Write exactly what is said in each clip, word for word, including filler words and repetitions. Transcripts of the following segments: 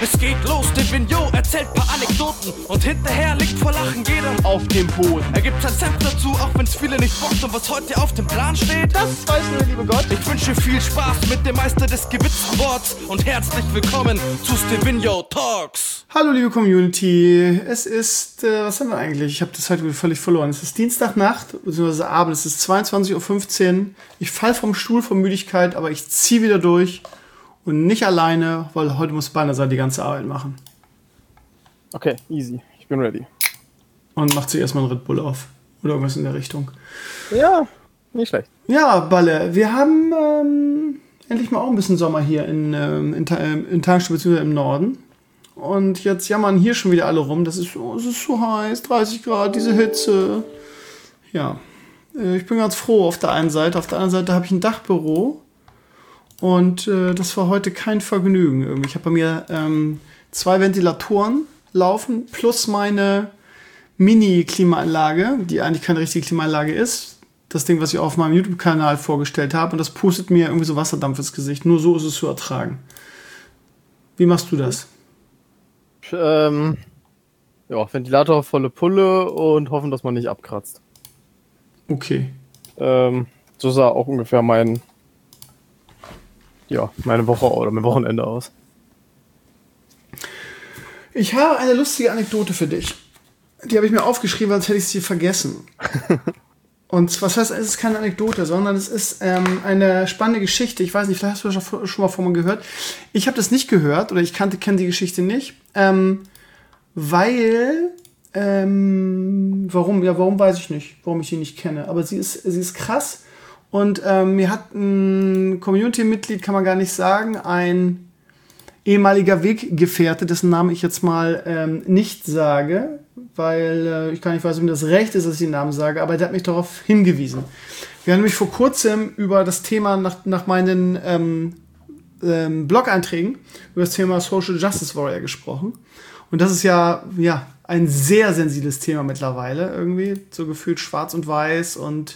Es geht los, der Vigneault erzählt paar Anekdoten und hinterher liegt vor Lachen jeder auf dem Boden. Er gibt sein Senf dazu, auch wenn's viele nicht bockt. Und was heute auf dem Plan steht, das weiß nur der liebe Gott. Ich wünsche viel Spaß mit dem Meister des gewitzten Worts und herzlich willkommen zu Stevino Talks. Hallo liebe Community, es ist, äh, was haben wir eigentlich? Ich habe das heute völlig verloren. Es ist Dienstagnacht, beziehungsweise Abend, es ist zweiundzwanzig Uhr fünfzehn. Ich fall vom Stuhl vor Müdigkeit, aber ich ziehe wieder durch. Und nicht alleine, weil heute muss Banazar die ganze Arbeit machen. Okay, easy. Ich bin ready. Und macht sich erstmal einen Red Bull auf. Oder irgendwas in der Richtung. Ja, nicht schlecht. Ja, Balle, wir haben ähm, endlich mal auch ein bisschen Sommer hier in, ähm, in, in Tankstelle bzw. im Norden. Und jetzt jammern hier schon wieder alle rum. Das ist, oh, es ist so heiß, dreißig Grad, diese Hitze. Ja, äh, ich bin ganz froh auf der einen Seite. Auf der anderen Seite habe ich ein Dachbüro. Und äh, das war heute kein Vergnügen. Irgendwie. Ich habe bei mir ähm, zwei Ventilatoren laufen, plus meine Mini-Klimaanlage, die eigentlich keine richtige Klimaanlage ist. Das Ding, was ich auf meinem YouTube-Kanal vorgestellt habe. Und das pustet mir irgendwie so Wasserdampf ins Gesicht. Nur so ist es zu ertragen. Wie machst du das? Ähm, ja, Ventilator volle Pulle und hoffen, dass man nicht abkratzt. Okay. Ähm, so sah auch ungefähr mein... Ja, meine Woche oder mein Wochenende aus. Ich habe eine lustige Anekdote für dich. Die habe ich mir aufgeschrieben, als hätte ich sie vergessen. Und was heißt, es ist keine Anekdote, sondern es ist ähm, eine spannende Geschichte. Ich weiß nicht, vielleicht hast du das schon, schon mal von mir gehört. Ich habe das nicht gehört oder ich kannte kenne die Geschichte nicht, ähm, weil ähm, warum? Ja, warum weiß ich nicht, warum ich sie nicht kenne. Aber sie ist, sie ist krass. Und ähm, mir hat ein Community-Mitglied, kann man gar nicht sagen, ein ehemaliger Weggefährte, dessen Namen ich jetzt mal ähm, nicht sage, weil äh, ich gar nicht weiß, ob mir das recht ist, dass ich den Namen sage, aber der hat mich darauf hingewiesen. Wir haben nämlich vor kurzem über das Thema nach, nach meinen ähm, ähm, Blog-Einträgen, über das Thema Social Justice Warrior gesprochen. Und das ist ja, ja ein sehr sensibles Thema mittlerweile, irgendwie, so gefühlt schwarz und weiß und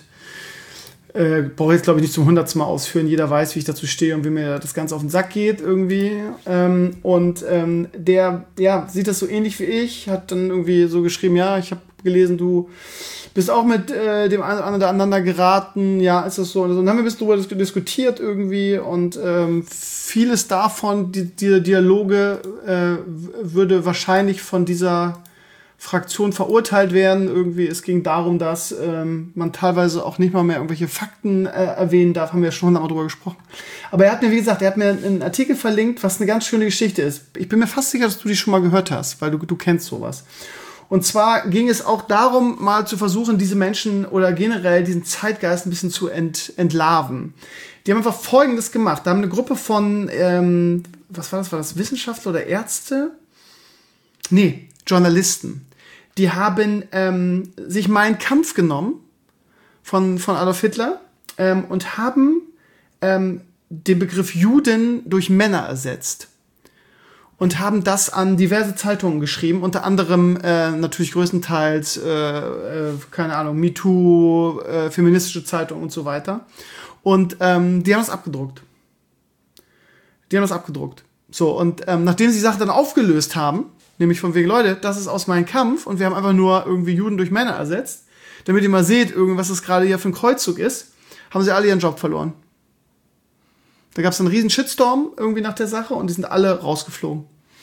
Äh, brauche ich jetzt, glaube ich, nicht zum hundertsten Mal ausführen. Jeder weiß, wie ich dazu stehe und wie mir das Ganze auf den Sack geht irgendwie. Ähm, und ähm, der ja, sieht das so ähnlich wie ich, hat dann irgendwie so geschrieben, ja, ich habe gelesen, du bist auch mit äh, dem einen oder anderen aneinander geraten. Ja, ist das so? Und dann haben wir ein bisschen darüber diskutiert irgendwie und ähm, vieles davon, die, die Dialoge äh, würde wahrscheinlich von dieser Fraktion verurteilt werden. Irgendwie, es ging darum, dass ähm, man teilweise auch nicht mal mehr irgendwelche Fakten äh, erwähnen darf, haben wir ja schon hundertmal drüber gesprochen. Aber er hat mir, wie gesagt, er hat mir einen Artikel verlinkt, was eine ganz schöne Geschichte ist. Ich bin mir fast sicher, dass du die schon mal gehört hast, weil du, du kennst sowas. Und zwar ging es auch darum, mal zu versuchen, diese Menschen oder generell diesen Zeitgeist ein bisschen zu ent, entlarven. Die haben einfach Folgendes gemacht. Da haben eine Gruppe von, ähm, was war das, war das Wissenschaftler oder Ärzte? Nee, Journalisten. Die haben ähm, sich Mein Kampf genommen von, von Adolf Hitler ähm, und haben ähm, den Begriff Juden durch Männer ersetzt. Und haben das an diverse Zeitungen geschrieben, unter anderem äh, natürlich größtenteils, äh, äh, keine Ahnung, MeToo, äh, feministische Zeitungen und so weiter. Und ähm, die haben das abgedruckt. Die haben das abgedruckt. So, und ähm, nachdem sie die Sache dann aufgelöst haben, nämlich von wegen, Leute, das ist aus Mein Kampf und wir haben einfach nur irgendwie Juden durch Männer ersetzt, damit ihr mal seht, irgendwas das gerade hier für ein Kreuzzug ist, haben sie alle ihren Job verloren. Da gab es einen riesen Shitstorm irgendwie nach der Sache und die sind alle rausgeflogen.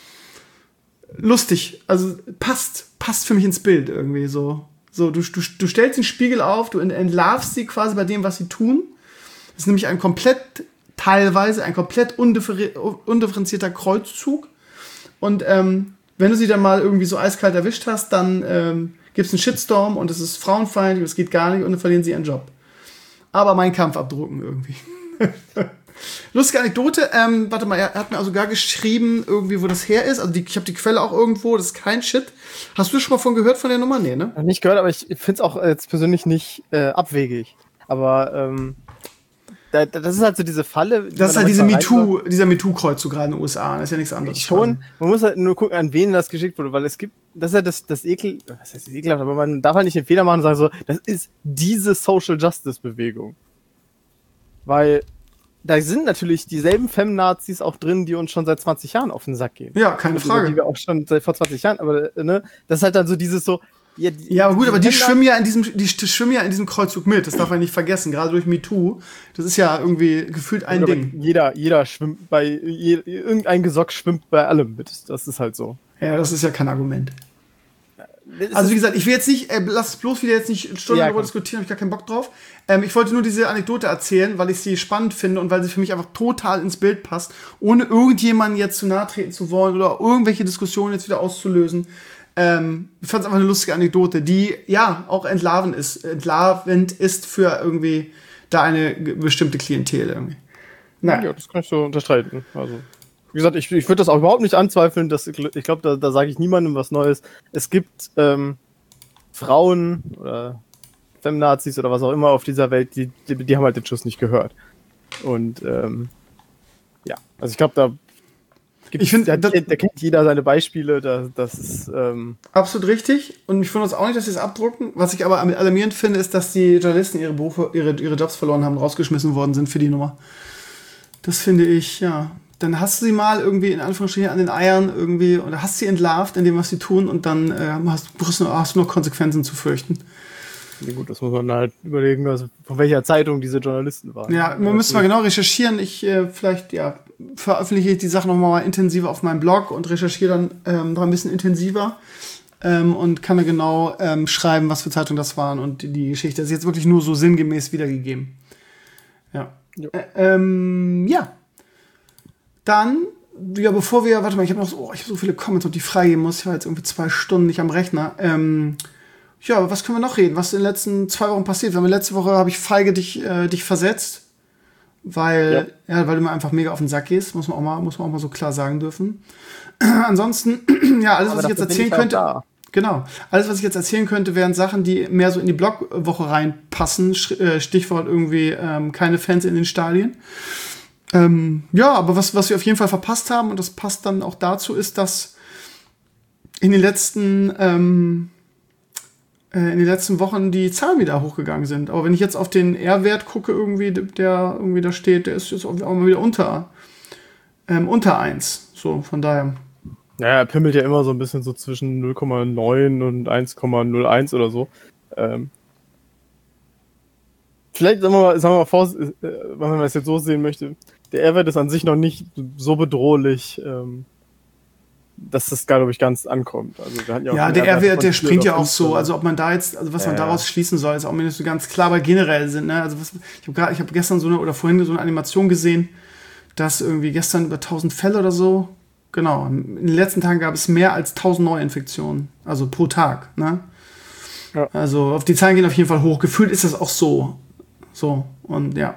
Lustig, also passt, passt für mich ins Bild irgendwie so. So, du, du, du stellst den Spiegel auf, du entlarvst sie quasi bei dem, was sie tun. Das ist nämlich ein komplett, teilweise ein komplett undiffer- undifferenzierter Kreuzzug. Und ähm, wenn du sie dann mal irgendwie so eiskalt erwischt hast, dann ähm, gibt es einen Shitstorm und es ist frauenfeindlich und es geht gar nicht und dann verlieren sie ihren Job. Aber Mein Kampf abdrucken irgendwie. Lustige Anekdote, ähm, warte mal, er hat mir also gar geschrieben, irgendwie, wo das her ist. Also die, ich habe die Quelle auch irgendwo, das ist kein Shit. Hast du schon mal von gehört von der Nummer? Nee, ne? Nicht gehört, aber ich finde es auch jetzt persönlich nicht äh, abwegig. Aber ähm, da, das ist halt so diese Falle. Das ist halt diese MeToo, dieser MeToo-Kreuzzug gerade in den U S A. Das ist ja nichts anderes. Schon, man muss halt nur gucken, an wen das geschickt wurde, weil es gibt, das ist ja das, das Ekel, was heißt ekelhaft, aber man darf halt nicht den Fehler machen und sagen so, das ist diese Social Justice Bewegung. Weil da sind natürlich dieselben Femnazis auch drin, die uns schon seit zwanzig Jahren auf den Sack gehen. Ja, keine also, Frage. Die wir auch schon seit vor zwanzig Jahren, aber ne, das ist halt dann so dieses so. Ja, die, ja aber gut, aber die schwimmen ja in diesem, die schwimmen ja in diesem Kreuzzug mit. Das darf man nicht vergessen. Gerade durch MeToo. Das ist ja irgendwie gefühlt ein oder Ding. Jeder, jeder schwimmt bei, je, irgendein Gesock schwimmt bei allem mit. Das ist halt so. Ja, das ist ja kein Argument. Also wie gesagt, ich will jetzt nicht, äh, lass es bloß wieder jetzt nicht Stunden ja, darüber diskutieren, habe ich gar keinen Bock drauf. Ähm, ich wollte nur diese Anekdote erzählen, weil ich sie spannend finde und weil sie für mich einfach total ins Bild passt, ohne irgendjemandem jetzt zu nahe treten zu wollen oder irgendwelche Diskussionen jetzt wieder auszulösen. Ähm, ich fand es einfach eine lustige Anekdote, die ja auch entlarvend ist, entlarvend ist für irgendwie da eine bestimmte Klientel irgendwie. Naja. Ja, das kann ich so unterstreiten. Also, wie gesagt, ich, ich würde das auch überhaupt nicht anzweifeln. Dass, ich glaube, da, da sage ich niemandem was Neues. Es gibt ähm, Frauen oder Femnazis oder was auch immer auf dieser Welt, die, die, die haben halt den Schuss nicht gehört. Und ähm, ja, also ich glaube, da Ich finde, da, da kennt jeder seine Beispiele, da, das ist ähm absolut richtig. Und ich finde uns auch nicht, dass sie es abdrucken. Was ich aber alarmierend finde, ist, dass die Journalisten ihre Berufe, ihre, ihre Jobs verloren haben, rausgeschmissen worden sind für die Nummer. Das finde ich, ja. Dann hast du sie mal irgendwie in Anführungsstrichen an den Eiern irgendwie oder hast sie entlarvt in dem, was sie tun, und dann äh, hast, hast, du, hast du noch Konsequenzen zu fürchten. Ja gut, das muss man halt überlegen, also von welcher Zeitung diese Journalisten waren. Ja, man müsste mal genau recherchieren. Ich äh, vielleicht, ja, veröffentliche ich die Sache nochmal intensiver auf meinem Blog und recherchiere dann ähm, noch ein bisschen intensiver ähm, und kann mir genau ähm, schreiben, was für Zeitungen das waren und die, die Geschichte. Das ist jetzt wirklich nur so sinngemäß wiedergegeben. Ja. Ja. Ä- ähm, ja. Dann, ja, bevor wir, warte mal, ich habe noch so, oh, ich habe so viele Comments, die ich freigeben muss. Ich war jetzt irgendwie zwei Stunden nicht am Rechner. Ähm, ja, was können wir noch reden? Was ist in den letzten zwei Wochen passiert? Weil letzte Woche habe ich feige dich, äh, dich versetzt. Weil, ja. ja, weil du mir einfach mega auf den Sack gehst, muss man auch mal, muss man auch mal so klar sagen dürfen. Ansonsten, ja, alles, was ich jetzt erzählen könnte, da. genau, alles, was ich jetzt erzählen könnte, wären Sachen, die mehr so in die Blogwoche reinpassen. Stichwort irgendwie ähm, keine Fans in den Stadien. Ähm, ja, aber was, was wir auf jeden Fall verpasst haben, und das passt dann auch dazu, ist, dass in den letzten ähm, in den letzten Wochen die Zahlen wieder hochgegangen sind. Aber wenn ich jetzt auf den R-Wert gucke, irgendwie, der irgendwie da steht, der ist jetzt auch mal wieder unter, ähm, unter eins. So, von daher. Naja, er pimmelt ja immer so ein bisschen so zwischen null Komma neun und eins Komma null eins oder so. Ähm, vielleicht, sagen wir mal, sagen wir mal vor, äh, wenn man das jetzt so sehen möchte, der R-Wert ist an sich noch nicht so bedrohlich, ähm, dass das, glaube ich, ganz ankommt. Also, wir hatten ja, ja der R-Wert, der springt ja auch so. Also ob man da jetzt, also was man ja. daraus schließen soll, ist auch nicht so ganz klar, aber generell sind, ne? Also was, ich habe gerade, ich habe gestern so eine, oder vorhin so eine Animation gesehen, dass irgendwie gestern über tausend Fälle oder so, genau, in den letzten Tagen gab es mehr als tausend Neuinfektionen, also pro Tag, ne? Ja. Also auf die Zahlen gehen auf jeden Fall hoch. Gefühlt ist das auch so. So, und ja.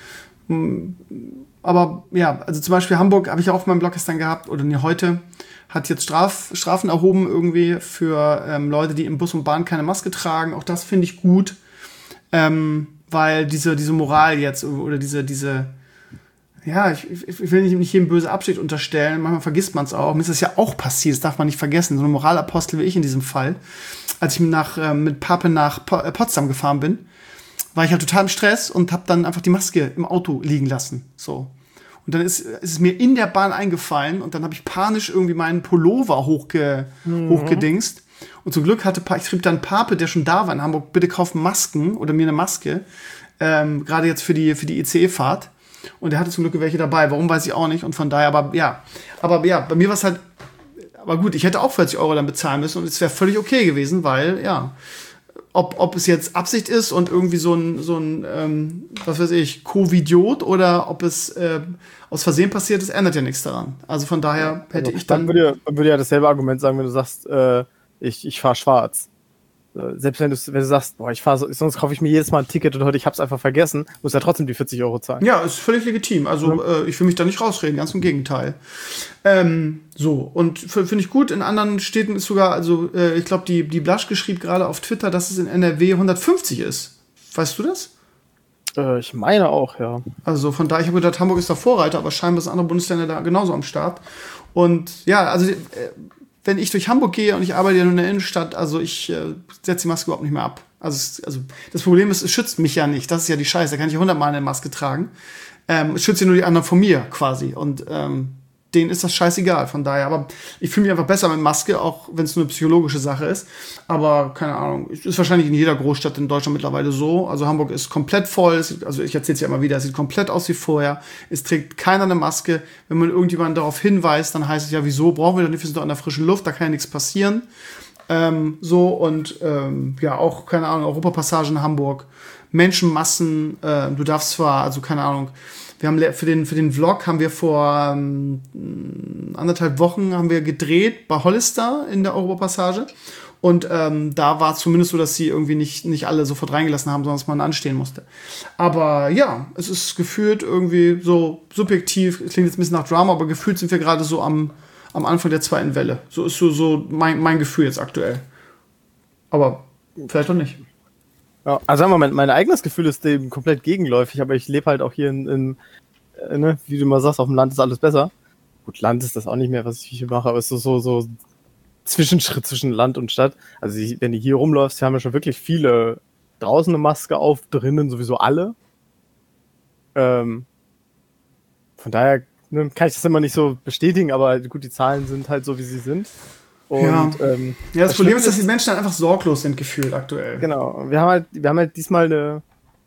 Aber ja, also zum Beispiel Hamburg habe ich auch auf meinem Blog gestern gehabt, oder nee, heute, hat jetzt Straf, Strafen erhoben irgendwie für ähm, Leute, die im Bus und Bahn keine Maske tragen. Auch das finde ich gut, ähm, weil diese, diese Moral jetzt oder diese, diese ja, ich, ich will nicht, nicht jedem böse Absicht unterstellen, manchmal vergisst man es auch. Mir ist das ja auch passiert, das darf man nicht vergessen. So eine Moralapostel wie ich in diesem Fall. Als ich nach, äh, mit Pape nach po- äh, Potsdam gefahren bin, war ich halt total im Stress und habe dann einfach die Maske im Auto liegen lassen. So. Und dann ist, ist es mir in der Bahn eingefallen und dann habe ich panisch irgendwie meinen Pullover hochge, mhm. hochgedingst. Und zum Glück hatte ich schrieb dann Pape, der schon da war in Hamburg, bitte kauf Masken oder mir eine Maske. Ähm, gerade jetzt für die, für die I C E-Fahrt. Und er hatte zum Glück welche dabei. Warum, weiß ich auch nicht. Und von daher, aber ja. Aber ja, bei mir war es halt, aber gut, ich hätte auch vierzig Euro dann bezahlen müssen und es wäre völlig okay gewesen, weil, ja, ob, ob es jetzt Absicht ist und irgendwie so ein, so ein ähm, was weiß ich, Covidiot oder ob es äh, aus Versehen passiert ist, ändert ja nichts daran. Also von daher hätte also, ich dann... Man würde, man würde ja dasselbe Argument sagen, wenn du sagst, äh, ich, ich fahre schwarz. Selbst wenn du, wenn du sagst, boah, ich fahre so, sonst kaufe ich mir jedes Mal ein Ticket und heute ich hab's einfach vergessen, muss ja trotzdem die vierzig Euro zahlen. Ja, ist völlig legitim. Also mhm. äh, ich will mich da nicht rausreden, ganz im Gegenteil. Ähm, so, und finde ich gut. In anderen Städten ist sogar, also äh, ich glaube, die, die Blaschke schrieb gerade auf Twitter, dass es in N R W hundertfünfzig ist. Weißt du das? Äh, ich meine auch, ja. Also von daher, ich habe gedacht, Hamburg ist der Vorreiter, aber scheinbar sind andere Bundesländer da genauso am Start. Und ja, also äh, wenn ich durch Hamburg gehe und ich arbeite ja nur in der Innenstadt, also ich äh, setze die Maske überhaupt nicht mehr ab. Also, es, also das Problem ist, es schützt mich ja nicht. Das ist ja die Scheiße. Da kann ich hundertmal eine Maske tragen. Ähm, es schützt ja nur die anderen von mir quasi. Und ähm, denen ist das scheißegal, von daher. Aber ich fühle mich einfach besser mit Maske, auch wenn es nur eine psychologische Sache ist. Aber keine Ahnung, ist wahrscheinlich in jeder Großstadt in Deutschland mittlerweile so. Also Hamburg ist komplett voll. Es, also ich erzähle es ja immer wieder, es sieht komplett aus wie vorher. Es trägt keiner eine Maske. Wenn man irgendjemanden darauf hinweist, dann heißt es ja, wieso brauchen wir doch nicht? Wir sind doch in der frischen Luft, da kann ja nichts passieren. Ähm, so und ähm, ja, auch, keine Ahnung, Europapassage in Hamburg. Menschenmassen, äh, du darfst zwar, also keine Ahnung, wir haben für den, für den Vlog haben wir vor ähm, anderthalb Wochen haben wir gedreht bei Hollister in der Europapassage. Und ähm, da war es zumindest so, dass sie irgendwie nicht, nicht alle sofort reingelassen haben, sondern dass man anstehen musste. Aber ja, es ist gefühlt irgendwie so subjektiv, es klingt jetzt ein bisschen nach Drama, aber gefühlt sind wir gerade so am, am Anfang der zweiten Welle. So ist so, so mein, mein Gefühl jetzt aktuell. Aber vielleicht auch nicht. Ja, also sagen wir mal, mein eigenes Gefühl ist dem komplett gegenläufig, aber ich lebe halt auch hier in, in äh, ne, wie du mal sagst, auf dem Land ist alles besser. Gut, Land ist das auch nicht mehr, was ich hier mache, aber es ist so, so, so Zwischenschritt zwischen Land und Stadt. Also ich, wenn du hier rumläufst, wir haben ja schon wirklich viele draußen eine Maske auf, drinnen sowieso alle. Ähm, von daher ne, kann ich das immer nicht so bestätigen, aber gut, die Zahlen sind halt so, wie sie sind. Und, ja. Ähm, ja, das, das Problem ist, dass die Menschen dann einfach sorglos sind, gefühlt aktuell. Genau. Wir haben halt, wir haben halt diesmal eine,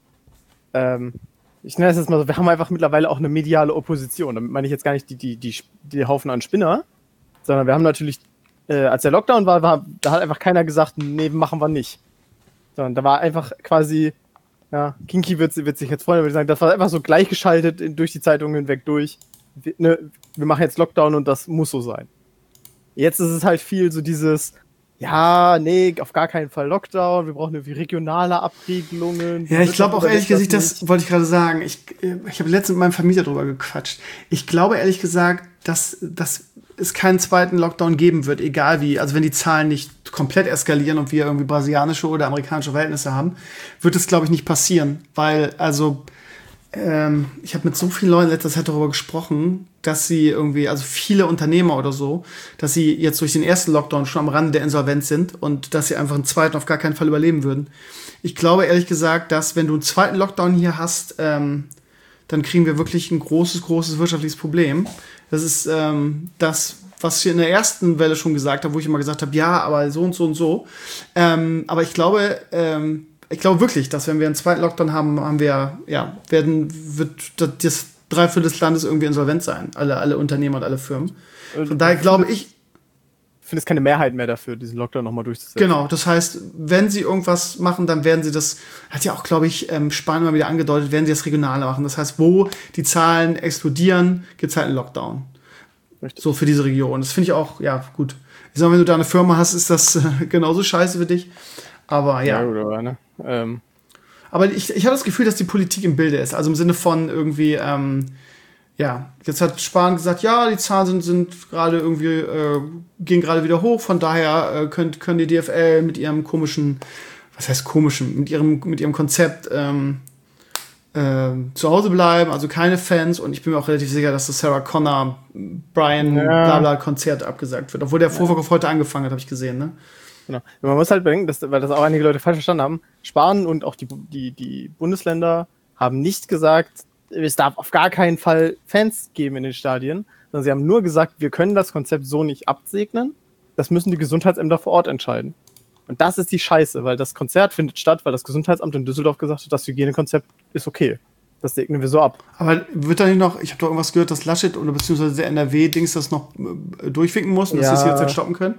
ähm, ich nenne das jetzt mal so, wir haben einfach mittlerweile auch eine mediale Opposition. Damit meine ich jetzt gar nicht die, die, die, die Haufen an Spinner, sondern wir haben natürlich, äh, als der Lockdown war, war, da hat einfach keiner gesagt, nee, machen wir nicht. Sondern da war einfach quasi, ja, Kinky wird, wird sich jetzt freuen, würde ich sagen, das war einfach so gleichgeschaltet in, durch die Zeitungen hinweg durch. Wir, ne, wir machen jetzt Lockdown und das muss so sein. Jetzt ist es halt viel so dieses, ja, nee, auf gar keinen Fall Lockdown, wir brauchen irgendwie regionale Abregelungen. Ja, ich glaube auch ehrlich gesagt, das, das wollte ich gerade sagen, ich, ich habe letztens mit meinem Vermieter drüber gequatscht. Ich glaube ehrlich gesagt, dass, dass es keinen zweiten Lockdown geben wird, egal wie, also wenn die Zahlen nicht komplett eskalieren und wir irgendwie brasilianische oder amerikanische Verhältnisse haben, wird es, glaube ich, nicht passieren, weil, also Ähm, ich habe mit so vielen Leuten letzter Zeit darüber gesprochen, dass sie irgendwie, also viele Unternehmer oder so, dass sie jetzt durch den ersten Lockdown schon am Rande der Insolvenz sind und dass sie einfach einen zweiten auf gar keinen Fall überleben würden. Ich glaube ehrlich gesagt, dass wenn du einen zweiten Lockdown hier hast, ähm, dann kriegen wir wirklich ein großes, großes wirtschaftliches Problem. Das ist ähm, das, was ich in der ersten Welle schon gesagt habe, wo ich immer gesagt habe, ja, aber so und so und so. Ähm, aber ich glaube, ähm, Ich glaube wirklich, dass wenn wir einen zweiten Lockdown haben, haben wir, ja, werden, wird das Dreiviertel des Landes irgendwie insolvent sein. Alle, alle Unternehmer und alle Firmen. Von daher glaube ich. Ich finde es keine Mehrheit mehr dafür, diesen Lockdown nochmal durchzusetzen. Genau, das heißt, wenn sie irgendwas machen, dann werden sie das, hat ja auch, glaube ich, ähm, Spanien mal wieder angedeutet, werden sie das regionale machen. Das heißt, wo die Zahlen explodieren, gibt es halt einen Lockdown. Richtig. So für diese Region. Das finde ich auch, ja, gut. Ich sag mal, wenn du da eine Firma hast, ist das äh, genauso scheiße für dich. Aber ja. Ja, gut, aber, ne? ähm. aber ich, ich habe das Gefühl, dass die Politik im Bilde ist. Also im Sinne von irgendwie, ähm, ja, jetzt hat Spahn gesagt, ja, die Zahlen sind, sind gerade irgendwie, äh, gehen gerade wieder hoch. Von daher äh, könnt, können die D F L mit ihrem komischen, was heißt komischen, mit ihrem, mit ihrem Konzept ähm, äh, zu Hause bleiben. Also keine Fans. Und ich bin mir auch relativ sicher, dass das Sarah Connor, Brian, ja. Blabla Konzert abgesagt wird. Obwohl der Vorverkauf ja. heute angefangen hat, habe ich gesehen, ne? Genau. Man muss halt bedenken, dass, weil das auch einige Leute falsch verstanden haben, Spahn und auch die, die, die Bundesländer haben nicht gesagt, es darf auf gar keinen Fall Fans geben in den Stadien, sondern sie haben nur gesagt, wir können das Konzept so nicht absegnen, das müssen die Gesundheitsämter vor Ort entscheiden. Und das ist die Scheiße, weil das Konzert findet statt, weil das Gesundheitsamt in Düsseldorf gesagt hat, das Hygienekonzept ist okay. Das segnen wir so ab. Aber wird da nicht noch, ich habe doch irgendwas gehört, dass Laschet oder beziehungsweise der N R W-Dings das noch äh, durchwinken muss und ja. dass sie es jetzt stoppen können?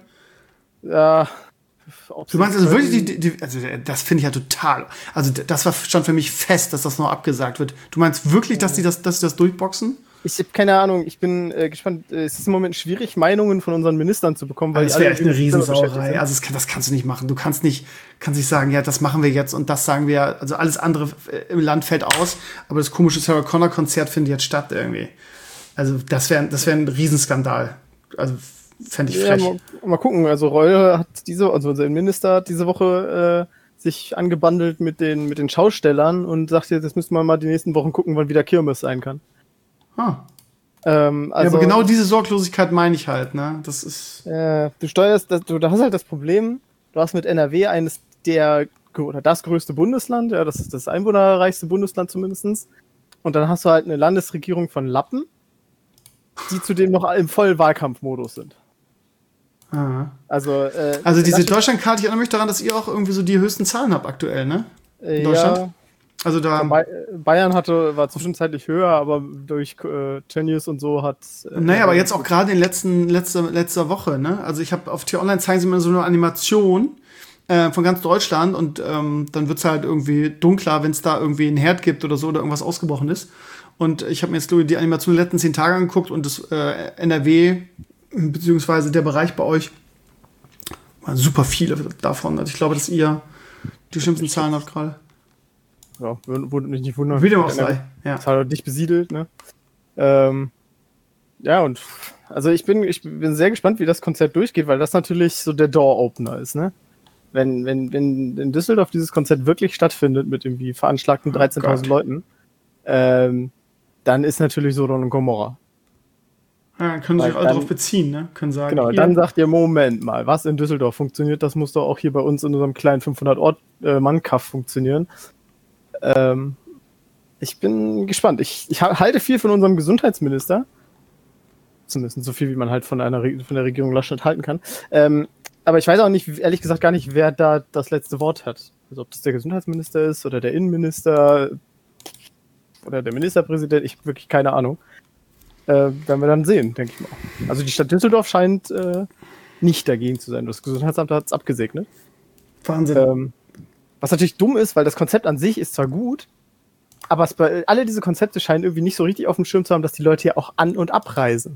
Ja. Du meinst also wirklich, die, die, also das finde ich ja total, also das war schon für mich fest, dass das noch abgesagt wird. Du meinst wirklich, dass die das, dass die das durchboxen? Ich habe keine Ahnung, ich bin äh, gespannt. Es ist im Moment schwierig, Meinungen von unseren Ministern zu bekommen. Weil das wäre echt eine Riesensauerei. Also das, kann, das kannst du nicht machen. Du kannst nicht, kannst nicht sagen, ja, das machen wir jetzt und das sagen wir, also alles andere im Land fällt aus, aber das komische Sarah Connor Konzert findet jetzt statt irgendwie. Also das wäre das wäre ein Riesenskandal. Also fände ich frech. Ja, mal, mal gucken. Also Reul hat diese, also unser Innenminister hat diese Woche äh, sich angebandelt mit den, mit den Schaustellern und sagt jetzt, das müssen wir mal die nächsten Wochen gucken, wann wieder Kirmes sein kann. Huh. Ähm, also, ja, aber genau diese Sorglosigkeit meine ich halt, ne? Das ist. Äh, du steuerst, das, du, da hast halt das Problem, du hast mit N R W eines der, oder das größte Bundesland, ja, das ist das einwohnerreichste Bundesland zumindest. Und dann hast du halt eine Landesregierung von Lappen, die zudem noch im vollen Wahlkampfmodus sind. Ah. Also, äh, also diese Deutschlandkarte, ich erinnere mich daran, dass ihr auch irgendwie so die höchsten Zahlen habt aktuell, ne? In Deutschland? Ja. Also da Bayern hatte, war zwischenzeitlich höher, aber durch äh, Tönnies und so hat. Äh, naja, aber jetzt auch gerade in letzten letzter letzter Woche, ne? Also ich habe auf T-Online zeigen sie mir so eine Animation äh, von ganz Deutschland und ähm, dann wird's halt irgendwie dunkler, wenn es da irgendwie einen Herd gibt oder so oder irgendwas ausgebrochen ist. Und ich habe mir jetzt die Animation der letzten zehn Tage angeguckt und das äh, N R W beziehungsweise der Bereich bei euch waren super viele davon. Also ich glaube, dass ihr die schlimmsten Zahlen habt gerade. Ja, würde mich nicht wundern. Wie dem auch sei. Ja. Das hat halt nicht besiedelt, ne? Ähm, ja, und also ich bin, ich bin sehr gespannt, wie das Konzert durchgeht, weil das natürlich so der Door-Opener ist, ne? Wenn, wenn, wenn in Düsseldorf dieses Konzert wirklich stattfindet mit irgendwie veranschlagten dreizehntausend oh Leuten, ähm, dann ist natürlich Sodom und Gomorra. Ja, können sich alle darauf beziehen, ne? Können sagen, genau, dann sagt ihr, Moment mal, was in Düsseldorf funktioniert, das muss doch auch hier bei uns in unserem kleinen fünfhundert-Mann-Kaff funktionieren. Ähm, ich bin gespannt. Ich, ich halte viel von unserem Gesundheitsminister. Zumindest so viel, wie man halt von einer Re- von der Regierung Laschet halten kann. Ähm, aber ich weiß auch nicht, ehrlich gesagt, gar nicht, wer da das letzte Wort hat. Also ob das der Gesundheitsminister ist oder der Innenminister oder der Ministerpräsident. Ich habe wirklich keine Ahnung. Äh, werden wir dann sehen, denke ich mal. Also die Stadt Düsseldorf scheint äh, nicht dagegen zu sein. Das Gesundheitsamt hat es abgesegnet. Wahnsinn. Ähm, Was natürlich dumm ist, weil das Konzept an sich ist zwar gut, aber es bei, alle diese Konzepte scheinen irgendwie nicht so richtig auf dem Schirm zu haben, dass die Leute hier auch an- und abreisen.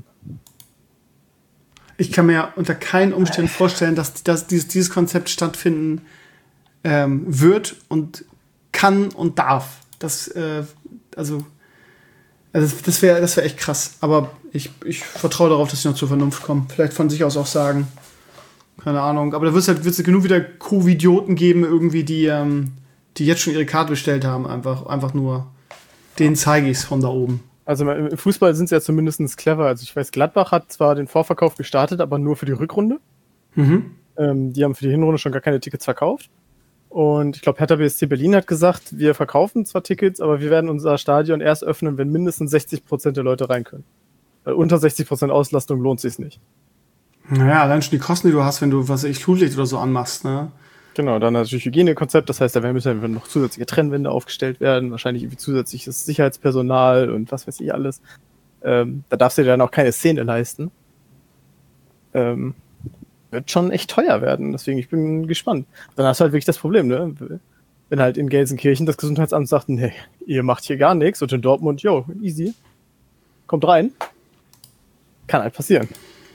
Ich kann mir unter keinen Umständen vorstellen, dass, dass dieses, dieses Konzept stattfinden ähm, wird und kann und darf. Das, äh, also, also das wäre das wär echt krass. Aber ich, ich vertraue darauf, dass sie noch zur Vernunft kommen. Vielleicht von sich aus auch sagen, keine Ahnung, aber da wird es halt wird's genug wieder Covidioten geben, irgendwie, die, ähm, die jetzt schon ihre Karte bestellt haben. Einfach, einfach nur, denen zeige ich es von da oben. Also im Fußball sind sie ja zumindest clever. Also ich weiß, Gladbach hat zwar den Vorverkauf gestartet, aber nur für die Rückrunde. Mhm. Ähm, die haben für die Hinrunde schon gar keine Tickets verkauft. Und ich glaube, Hertha B S C Berlin hat gesagt, wir verkaufen zwar Tickets, aber wir werden unser Stadion erst öffnen, wenn mindestens sechzig Prozent der Leute rein können. Weil unter sechzig Prozent Auslastung lohnt sich's nicht. Naja, allein schon die Kosten, die du hast, wenn du, was weiß ich, Flutlicht oder so anmachst, ne? Genau, dann natürlich Hygienekonzept, das heißt, da müssen noch zusätzliche Trennwände aufgestellt werden, wahrscheinlich irgendwie zusätzliches Sicherheitspersonal und was weiß ich alles. Ähm, da darfst du dir dann auch keine Szene leisten. Ähm, wird schon echt teuer werden, deswegen ich bin gespannt. Dann hast du halt wirklich das Problem, ne? Wenn halt in Gelsenkirchen das Gesundheitsamt sagt, nee, ihr macht hier gar nichts und in Dortmund, jo, easy, kommt rein. Kann halt passieren.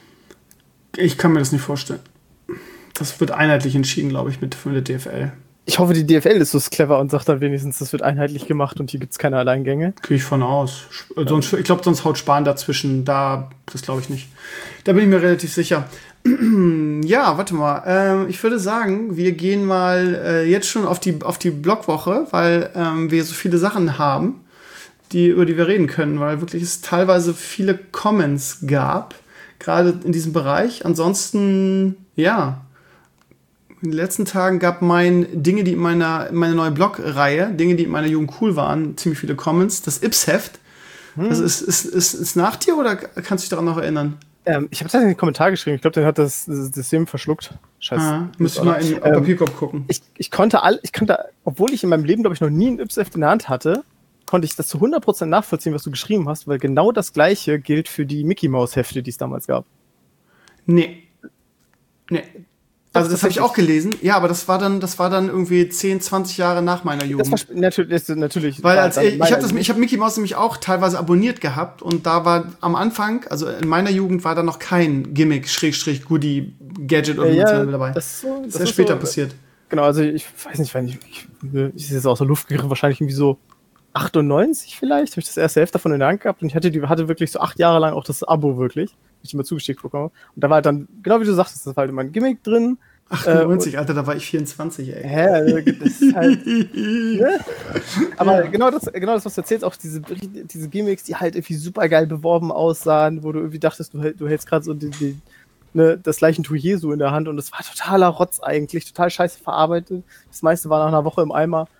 Ich kann mir das nicht vorstellen. Das wird einheitlich entschieden, glaube ich, mit, mit der D F L. Ich hoffe, die D F L ist so clever und sagt dann wenigstens, das wird einheitlich gemacht und hier gibt es keine Alleingänge. Gehe ich von aus. Ja. Sonst, ich glaube, sonst haut Spahn dazwischen. Da, das glaube ich nicht. Da bin ich mir relativ sicher. Ja, warte mal. Ähm, ich würde sagen, wir gehen mal äh, jetzt schon auf die, auf die Blogwoche, weil ähm, wir so viele Sachen haben, die, über die wir reden können, weil wirklich es teilweise viele Comments gab, gerade in diesem Bereich. Ansonsten, ja, in den letzten Tagen gab mein Dinge, die in meiner, in meiner neuen Blog-Reihe, Dinge, die in meiner Jugend cool waren, ziemlich viele Comments. Das Ips-Heft, hm. das ist, ist, ist, ist nach dir oder kannst du dich daran noch erinnern? Ähm, ich habe tatsächlich einen Kommentar geschrieben. Ich glaube, den hat das, das System verschluckt. Scheiße. Ah, müsste ich mal in den ähm, Papierkorb gucken. Ich, ich konnte all, ich konnte, obwohl ich in meinem Leben, glaube ich, noch nie ein Ips-Heft in der Hand hatte, konnte ich das zu hundert Prozent nachvollziehen, was du geschrieben hast, weil genau das Gleiche gilt für die Mickey-Maus-Hefte, die es damals gab. Nee. Nee. Also das, das habe ich auch gelesen. Ja, aber das war dann, das war dann irgendwie zehn, zwanzig Jahre nach meiner Jugend. Das war natürlich, das natürlich. Weil als ich, ich habe das, ich habe Mickey Mouse nämlich auch teilweise abonniert gehabt und da war am Anfang, also in meiner Jugend war da noch kein Gimmick, Schrägstrich, Goodie, Gadget oder ja, ja, dabei. Das ist, so, das ist ja später so, passiert. Genau, also ich weiß nicht, wann ich, ich, ich ist jetzt aus der Luft gegriffen, wahrscheinlich irgendwie so achtundneunzig vielleicht, habe ich das erste Hälfte davon in der Hand gehabt und ich hatte die hatte wirklich so acht Jahre lang auch das Abo wirklich, ich immer zugeschickt bekomme. Und da war halt dann, genau wie du sagtest, das war halt immer ein Gimmick drin. achtundneunzig, äh, Alter, da war ich vierundzwanzig, ey. Hä, also das ist halt, ne? Aber ja. genau, das, genau das, was du erzählst, auch diese, diese Gimmicks, die halt irgendwie super geil beworben aussahen, wo du irgendwie dachtest, du, du hältst gerade so die, die, ne, das Leichentuch Jesu in der Hand und das war totaler Rotz eigentlich, total scheiße verarbeitet. Das meiste war nach einer Woche im Eimer.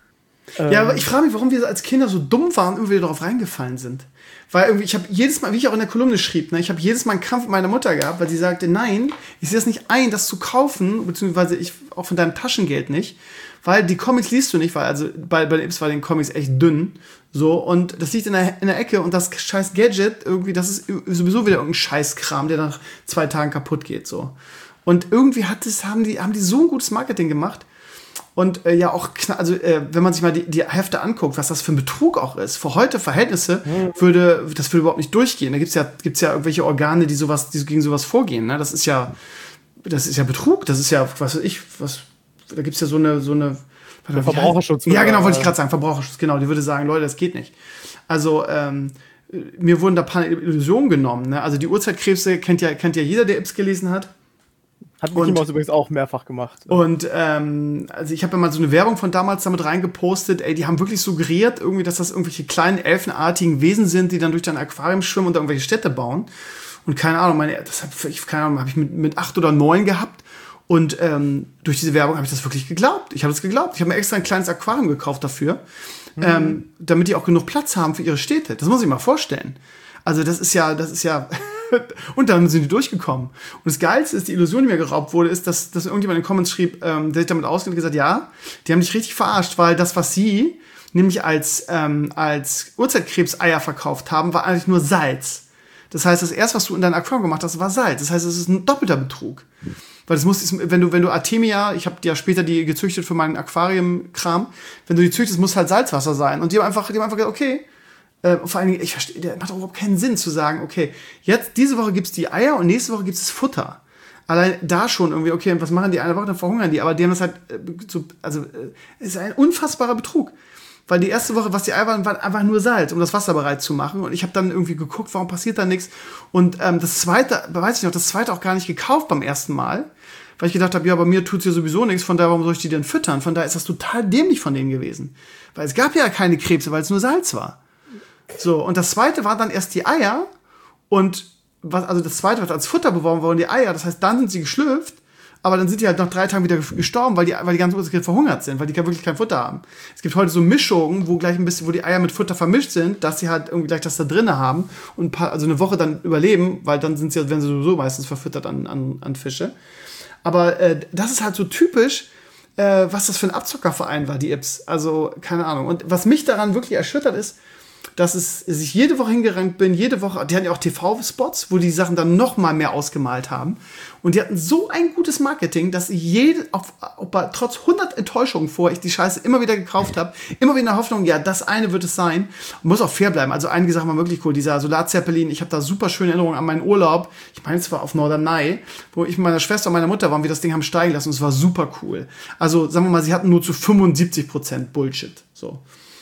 Ja, ähm, aber ich frage mich, warum wir als Kinder so dumm waren und irgendwie darauf reingefallen sind. Weil irgendwie, ich habe jedes Mal, wie ich auch in der Kolumne schrieb, ne, ich habe jedes Mal einen Kampf mit meiner Mutter gehabt, weil sie sagte, nein, ich sehe es nicht ein, das zu kaufen, beziehungsweise ich auch von deinem Taschengeld nicht, weil die Comics liest du nicht, weil also bei, bei den Ips war den Comics echt dünn, so, und das liegt in der, in der Ecke und das scheiß Gadget irgendwie, das ist sowieso wieder irgendein Scheißkram, der nach zwei Tagen kaputt geht, so. Und irgendwie hat das, haben die, haben die so ein gutes Marketing gemacht. Und äh, ja auch, also äh, wenn man sich mal die, die Hefte anguckt, was das für ein Betrug auch ist, für heute Verhältnisse würde, das würde überhaupt nicht durchgehen. Da gibt's ja, gibt's ja irgendwelche Organe, die sowas, die gegen sowas vorgehen. Ne? Das ist ja, das ist ja Betrug. Das ist ja, was weiß ich, was, da gibt's ja so eine, so eine Verbraucherschutz. Ja, genau, wollte ich gerade sagen, Verbraucherschutz, genau. Die würde sagen, Leute, das geht nicht. Also ähm, mir wurden da ein paar Illusionen genommen. Ne? Also die Urzeitkrebse kennt ja, kennt ja jeder, der Ips gelesen hat. Hat Mickey Mouse übrigens auch mehrfach gemacht. Und ähm, also ich habe ja mal so eine Werbung von damals damit reingepostet, ey, die haben wirklich suggeriert, irgendwie, dass das irgendwelche kleinen elfenartigen Wesen sind, die dann durch dein Aquarium schwimmen und da irgendwelche Städte bauen. Und keine Ahnung, meine, das hab ich, keine Ahnung, habe ich mit, mit acht oder neun gehabt. Und ähm, durch diese Werbung habe ich das wirklich geglaubt. Ich habe es geglaubt. Ich habe mir extra ein kleines Aquarium gekauft dafür, mhm. ähm, damit die auch genug Platz haben für ihre Städte. Das muss ich mal vorstellen. Also das ist ja, das ist ja, und dann sind die durchgekommen. Und das Geilste ist, die Illusion, die mir geraubt wurde, ist, dass, dass irgendjemand in den Comments schrieb, ähm, der sich damit auskennt und gesagt, ja, die haben dich richtig verarscht, weil das, was sie nämlich als, ähm, als Urzeitkrebseier verkauft haben, war eigentlich nur Salz. Das heißt, das erste, was du in deinem Aquarium gemacht hast, war Salz. Das heißt, es ist ein doppelter Betrug. Weil das muss, wenn du, wenn du Artemia, ich habe ja später die gezüchtet für meinen Aquarium-Kram, wenn du die züchtest, muss halt Salzwasser sein. Und die haben einfach, die haben einfach gesagt, okay, Äh, vor allen Dingen, ich verstehe, der macht auch überhaupt keinen Sinn zu sagen, okay, jetzt, diese Woche gibt's die Eier und nächste Woche gibt's das Futter. Allein da schon irgendwie, okay, und was machen die eine Woche, dann verhungern die, aber die haben das halt, äh, so, also, äh, es ist ein unfassbarer Betrug. Weil die erste Woche, was die Eier waren, war einfach nur Salz, um das Wasser bereit zu machen. Und ich habe dann irgendwie geguckt, warum passiert da nichts. Und ähm, das zweite, weiß ich noch, das zweite auch gar nicht gekauft beim ersten Mal, weil ich gedacht habe, ja, bei mir tut's hier sowieso nichts, von daher, warum soll ich die denn füttern? Von daher ist das total dämlich von denen gewesen. Weil es gab ja keine Krebse, weil es nur Salz war. So, und das zweite war dann erst die Eier und was, also das zweite, was als Futter beworben worden, die Eier, das heißt, dann sind sie geschlüpft, aber dann sind die halt nach drei Tagen wieder gestorben, weil die, weil die ganzen Urzeitkrebse verhungert sind, weil die wirklich kein Futter haben. Es gibt heute so Mischungen, wo gleich ein bisschen, wo die Eier mit Futter vermischt sind, dass sie halt irgendwie gleich das da drinne haben und ein paar, also eine Woche dann überleben, weil dann sind sie, werden sie sowieso meistens verfüttert an, an, an Fische. Aber äh, das ist halt so typisch, äh, was das für ein Abzockerverein war, die Ips. Also, keine Ahnung. Und was mich daran wirklich erschüttert ist, dass es, dass ich jede Woche hingerannt bin, jede Woche, die hatten ja auch T V-Spots, wo die Sachen dann noch mal mehr ausgemalt haben. Und die hatten so ein gutes Marketing, dass ich jede, auf, auf, trotz hundert Enttäuschungen vor, ich die Scheiße immer wieder gekauft habe, immer wieder in der Hoffnung, ja, das eine wird es sein. Und muss auch fair bleiben. Also einige Sachen waren wirklich cool. Dieser Solarzeppelin, ich habe da super schöne Erinnerungen an meinen Urlaub. Ich meine, es war auf Norderney, wo ich mit meiner Schwester und meiner Mutter waren, wir das Ding haben steigen lassen. Und es war super cool. Also, sagen wir mal, sie hatten nur zu fünfundsiebzig Prozent Bullshit. So.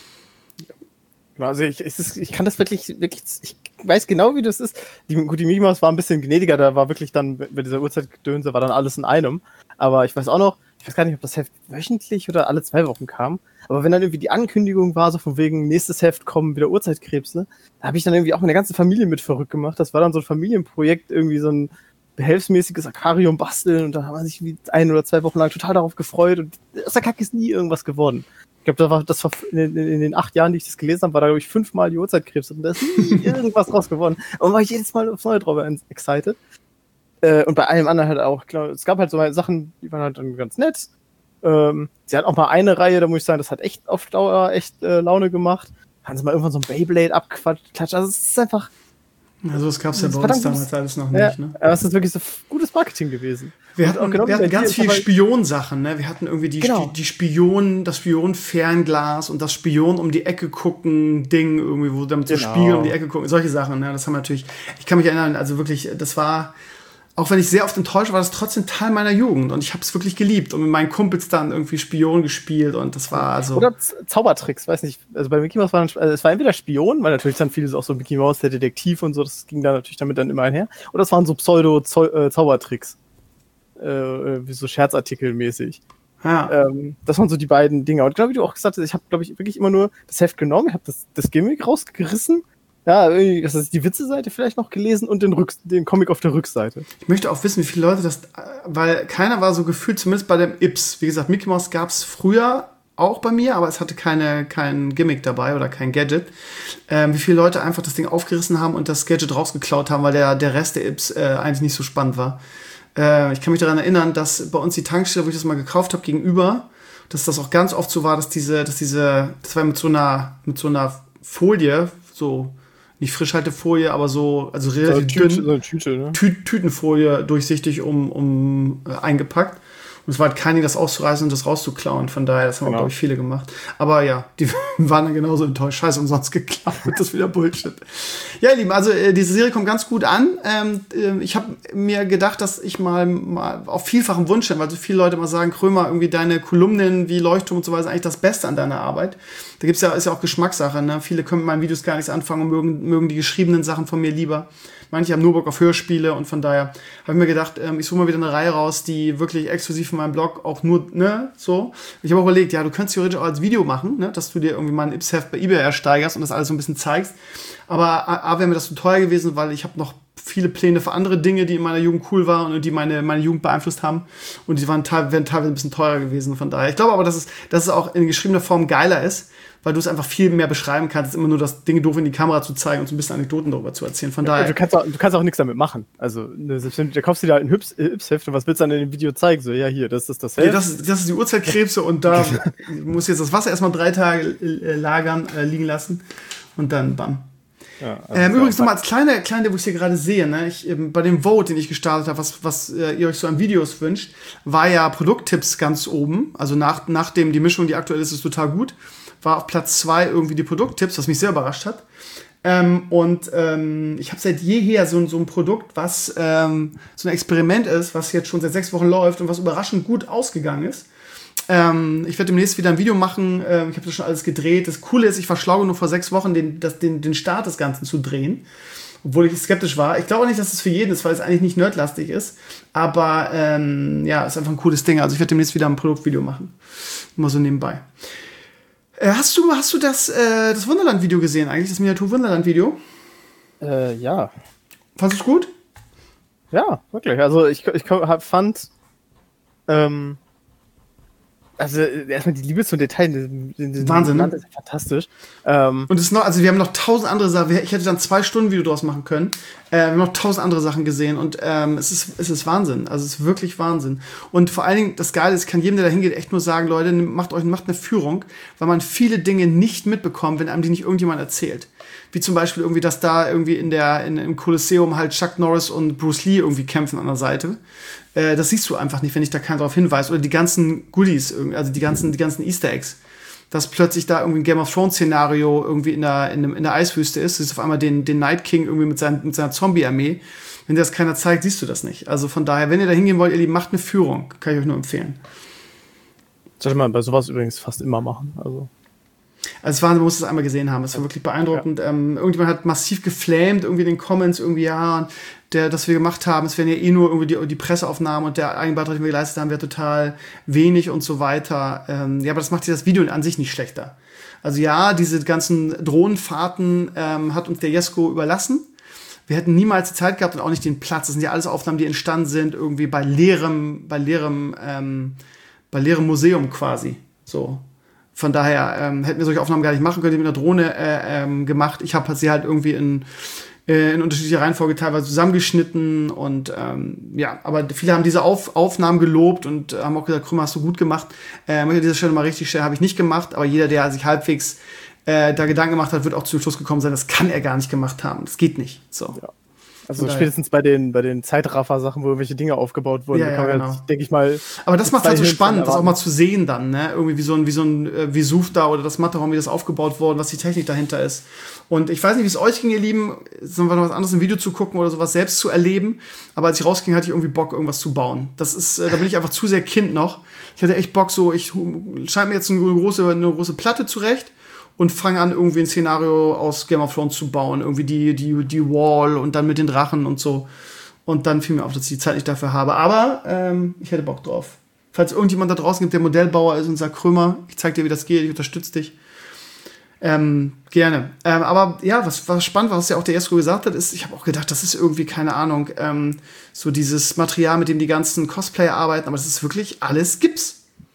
Also ich, ich, ich kann das wirklich, wirklich, ich weiß genau, wie das ist. Die, gut, die Mickey Mouse war ein bisschen gnädiger, da war wirklich dann, bei dieser Uhrzeitgedönse war dann alles in einem. Aber ich weiß auch noch, ich weiß gar nicht, ob das Heft wöchentlich oder alle zwei Wochen kam. Aber wenn dann irgendwie die Ankündigung war, so von wegen, nächstes Heft kommen wieder Urzeitkrebse, da habe ich dann irgendwie auch meine ganze Familie mit verrückt gemacht. Das war dann so ein Familienprojekt, irgendwie so ein behelfsmäßiges Aquarium basteln und da haben wir sich wie ein oder zwei Wochen lang total darauf gefreut und aus der Kacke ist nie irgendwas geworden. Ich glaube, das war, das war in, in, in den acht Jahren, die ich das gelesen habe, war da, glaube ich, fünfmal die Urzeitkrebs und da ist nie irgendwas draus geworden. Und war ich jedes Mal aufs Neue drauf excited. Äh, und bei allem anderen halt auch, klar, es gab halt so mal Sachen, die waren halt dann ganz nett. Ähm, sie hat auch mal eine Reihe, da muss ich sagen, das hat echt auf Dauer echt äh, Laune gemacht. Haben sie mal irgendwann so ein Beyblade abgeklatscht. Also es ist einfach. Also das gab's ja bei uns damals alles noch nicht, ja, ne? Aber es ist wirklich so gutes Marketing gewesen. Wir hatten, auch genau wir hatten ganz viele Spionsachen, ne? Wir hatten irgendwie die, genau. die Spion, das Spion-Fernglas und das Spion um die Ecke gucken Ding irgendwie, wo damit so genau. Spiegel um die Ecke gucken, solche Sachen, ne? Das haben wir natürlich, ich kann mich erinnern, also wirklich, das war, auch wenn ich sehr oft enttäuscht war, das trotzdem Teil meiner Jugend und ich habe es wirklich geliebt und mit meinen Kumpels dann irgendwie Spion gespielt und das war also... Oder Zaubertricks, weiß nicht, also bei Mickey Mouse war dann, also es war entweder Spion, weil natürlich dann viele auch so Mickey Mouse, der Detektiv und so, das ging da natürlich damit dann immer einher, oder es waren so Pseudo-Zaubertricks, äh, wie so Scherzartikel-mäßig. Ja. Ähm, das waren so die beiden Dinge. Und genau wie du auch gesagt hast, ich habe, glaube ich, wirklich immer nur das Heft genommen, ich habe das, das Gimmick rausgerissen, ja, das ist die Witze-Seite vielleicht noch gelesen und den, Rück- den Comic auf der Rückseite. Ich möchte auch wissen, wie viele Leute das, weil keiner war so gefühlt, zumindest bei dem Ips. Wie gesagt, Mickey Mouse gab es früher auch bei mir, aber es hatte keine, kein Gimmick dabei oder kein Gadget. Ähm, wie viele Leute einfach das Ding aufgerissen haben und das Gadget rausgeklaut haben, weil der, der Rest der Ips äh, eigentlich nicht so spannend war. Äh, ich kann mich daran erinnern, dass bei uns die Tankstelle, wo ich das mal gekauft habe, gegenüber, dass das auch ganz oft so war, dass diese, dass diese, das war mit so einer, mit so einer Folie, so, nicht Frischhaltefolie, aber so, also relativ so Tüte, dünn, so eine Tüte, ne? Tü- Tütenfolie durchsichtig um, um äh, eingepackt. Und es war halt kein Ding, das auszureißen und das rauszuklauen. Von daher, das haben genau. auch, glaube ich, viele gemacht. Aber ja, die waren dann genauso enttäuscht. Scheiße, umsonst geklaut. Das ist wieder Bullshit. Ja, ihr Lieben, also äh, diese Serie kommt ganz gut an. Ähm, äh, ich habe mir gedacht, dass ich mal, mal auf vielfachem Wunsch hin, weil so viele Leute mal sagen, Krömer, irgendwie deine Kolumnen wie Leuchtturm und so weiter sind eigentlich das Beste an deiner Arbeit. Da gibt's ja, ist ja auch Geschmackssache. Ne? Viele können mit meinen Videos gar nichts anfangen und mögen, mögen die geschriebenen Sachen von mir lieber. Manche haben nur Bock auf Hörspiele und von daher habe ich mir gedacht, ähm, ich suche mal wieder eine Reihe raus, die wirklich exklusiv für meinen Blog auch nur, ne, so. Ich habe auch überlegt, ja, du könntest theoretisch auch als Video machen, ne, dass du dir irgendwie mal ein Ips-Heft bei eBay ersteigerst und das alles so ein bisschen zeigst. Aber A, A wäre mir das zu teuer gewesen, weil ich habe noch viele Pläne für andere Dinge, die in meiner Jugend cool waren und die meine, meine Jugend beeinflusst haben. Und die waren teil, wären teilweise ein bisschen teurer gewesen. Von daher. Ich glaube aber, dass es, dass es auch in geschriebener Form geiler ist, weil du es einfach viel mehr beschreiben kannst, immer nur das Ding doof in die Kamera zu zeigen und so ein bisschen Anekdoten darüber zu erzählen. Von daher. Du kannst auch, du kannst auch nichts damit machen. Also, ne, da kaufst du dir halt ein Ips-Heft und was willst du dann in dem Video zeigen? So, ja, hier, das ist das Heft. Ja, das, das ist die Urzeitkrebse und da muss jetzt das Wasser erstmal drei Tage äh, lagern, äh, liegen lassen und dann bam. Ja, also ähm, übrigens nochmal als kleine, kleine, wo ich hier gerade sehe, ne, ich, ähm, bei dem Vote, den ich gestartet habe, was, was äh, ihr euch so an Videos wünscht, war ja Produkttipps ganz oben. Also nach, nachdem die Mischung, die aktuell ist, ist total gut, war auf Platz zwei irgendwie die Produkttipps, was mich sehr überrascht hat. Ähm, und ähm, ich habe seit jeher so, so ein Produkt, was ähm, so ein Experiment ist, was jetzt schon seit sechs Wochen läuft und was überraschend gut ausgegangen ist. Ähm, ich werde demnächst wieder ein Video machen. Ähm, ich habe das schon alles gedreht. Das Coole ist, ich war schlau genug vor sechs Wochen, den, das, den, den Start des Ganzen zu drehen. Obwohl ich skeptisch war. Ich glaube auch nicht, dass es für jeden ist, weil es eigentlich nicht nerdlastig ist. Aber ähm, ja, ist einfach ein cooles Ding. Also ich werde demnächst wieder ein Produktvideo machen. Immer so nebenbei. Äh, hast du, hast du das, äh, das Wunderland-Video gesehen eigentlich? Das Miniatur-Wunderland-Video? Äh, ja. Fandest du es gut? Ja, wirklich. Also ich, ich fand... Ähm Also erstmal die Liebe zum Detail, den, den, Wahnsinn, ne? Das ist fantastisch. Ähm, und es ist noch, also wir haben noch tausend andere Sachen. Ich hätte dann zwei Stunden Video draus machen können. Äh, wir haben noch tausend andere Sachen gesehen und ähm, es ist, es ist Wahnsinn. Also es ist wirklich Wahnsinn. Und vor allen Dingen das Geile ist, ich kann jedem, der da hingeht, echt nur sagen, Leute, macht euch, macht eine Führung, weil man viele Dinge nicht mitbekommt, wenn einem die nicht irgendjemand erzählt. Wie zum Beispiel irgendwie, dass da irgendwie in der, in, im Kolosseum halt Chuck Norris und Bruce Lee irgendwie kämpfen an der Seite. Äh, das siehst du einfach nicht, wenn ich da keiner darauf hinweise. Oder die ganzen Goodies, also die ganzen, die ganzen Easter Eggs. Dass plötzlich da irgendwie ein Game of Thrones Szenario irgendwie in der, in, in der Eiswüste ist. Du siehst auf einmal den, den Night King irgendwie mit, seinen, mit seiner Zombie-Armee. Wenn dir das keiner zeigt, siehst du das nicht. Also von daher, wenn ihr da hingehen wollt, ihr Lieben, macht eine Führung. Kann ich euch nur empfehlen. Das sollte man bei sowas übrigens fast immer machen. Also. Also es war, man muss es einmal gesehen haben, es war wirklich beeindruckend. Ja. Ähm, irgendjemand hat massiv geflamed, irgendwie in den Comments, irgendwie, ja, der, das wir gemacht haben, es wären ja eh nur irgendwie die, die Presseaufnahmen und der Eigenbeitrag, den wir geleistet haben, wäre total wenig und so weiter. Ähm, ja, aber das macht ja das Video an sich nicht schlechter. Also ja, diese ganzen Drohnenfahrten ähm, hat uns der Jesko überlassen. Wir hätten niemals die Zeit gehabt und auch nicht den Platz. Das sind ja alles Aufnahmen, die entstanden sind, irgendwie bei leerem, bei leerem, ähm, bei leerem Museum quasi, so. Von daher ähm, hätten wir solche Aufnahmen gar nicht machen können, die mit einer Drohne äh, ähm, gemacht. Ich habe sie halt irgendwie in, äh, in unterschiedlicher Reihenfolge teilweise zusammengeschnitten und ähm, ja, aber viele haben diese Auf- Aufnahmen gelobt und äh, haben auch gesagt, Krümmer, hast du gut gemacht. Äh, möchte dieser Stelle mal richtig stellen, habe ich nicht gemacht, aber jeder, der sich halbwegs äh, da Gedanken gemacht hat, wird auch zum Schluss gekommen sein, das kann er gar nicht gemacht haben. Das geht nicht. So. Ja. Also spätestens bei den, bei den Zeitraffer-Sachen, wo irgendwelche Dinge aufgebaut wurden, ja, ja, genau. denke ich mal. Aber das macht halt so spannend, das auch mal zu sehen dann, ne? Irgendwie wie so ein, wie so ein äh, Vesuv da oder das Matterhorn, wie das aufgebaut wurde, was die Technik dahinter ist. Und ich weiß nicht, wie es euch ging, ihr Lieben, so noch was anderes im Video zu gucken oder sowas selbst zu erleben. Aber als ich rausging, hatte ich irgendwie Bock, irgendwas zu bauen. Das ist, äh, da bin ich einfach zu sehr Kind noch. Ich hatte echt Bock, so, ich scheint mir jetzt eine große, eine große Platte zurecht. Und fange an, irgendwie ein Szenario aus Game of Thrones zu bauen. Irgendwie die, die, die Wall und dann mit den Drachen und so. Und dann fiel mir auf, dass ich die Zeit nicht dafür habe. Aber ähm, ich hätte Bock drauf. Falls irgendjemand da draußen gibt, der Modellbauer ist und sagt, Krömer, ich zeig dir, wie das geht, ich unterstütze dich. Ähm, gerne. Ähm, aber ja, was, was spannend war, was ja auch der Jesko gesagt hat, ist, ich habe auch gedacht, das ist irgendwie, keine Ahnung, ähm, so dieses Material, mit dem die ganzen Cosplayer arbeiten, aber das ist wirklich alles Gips.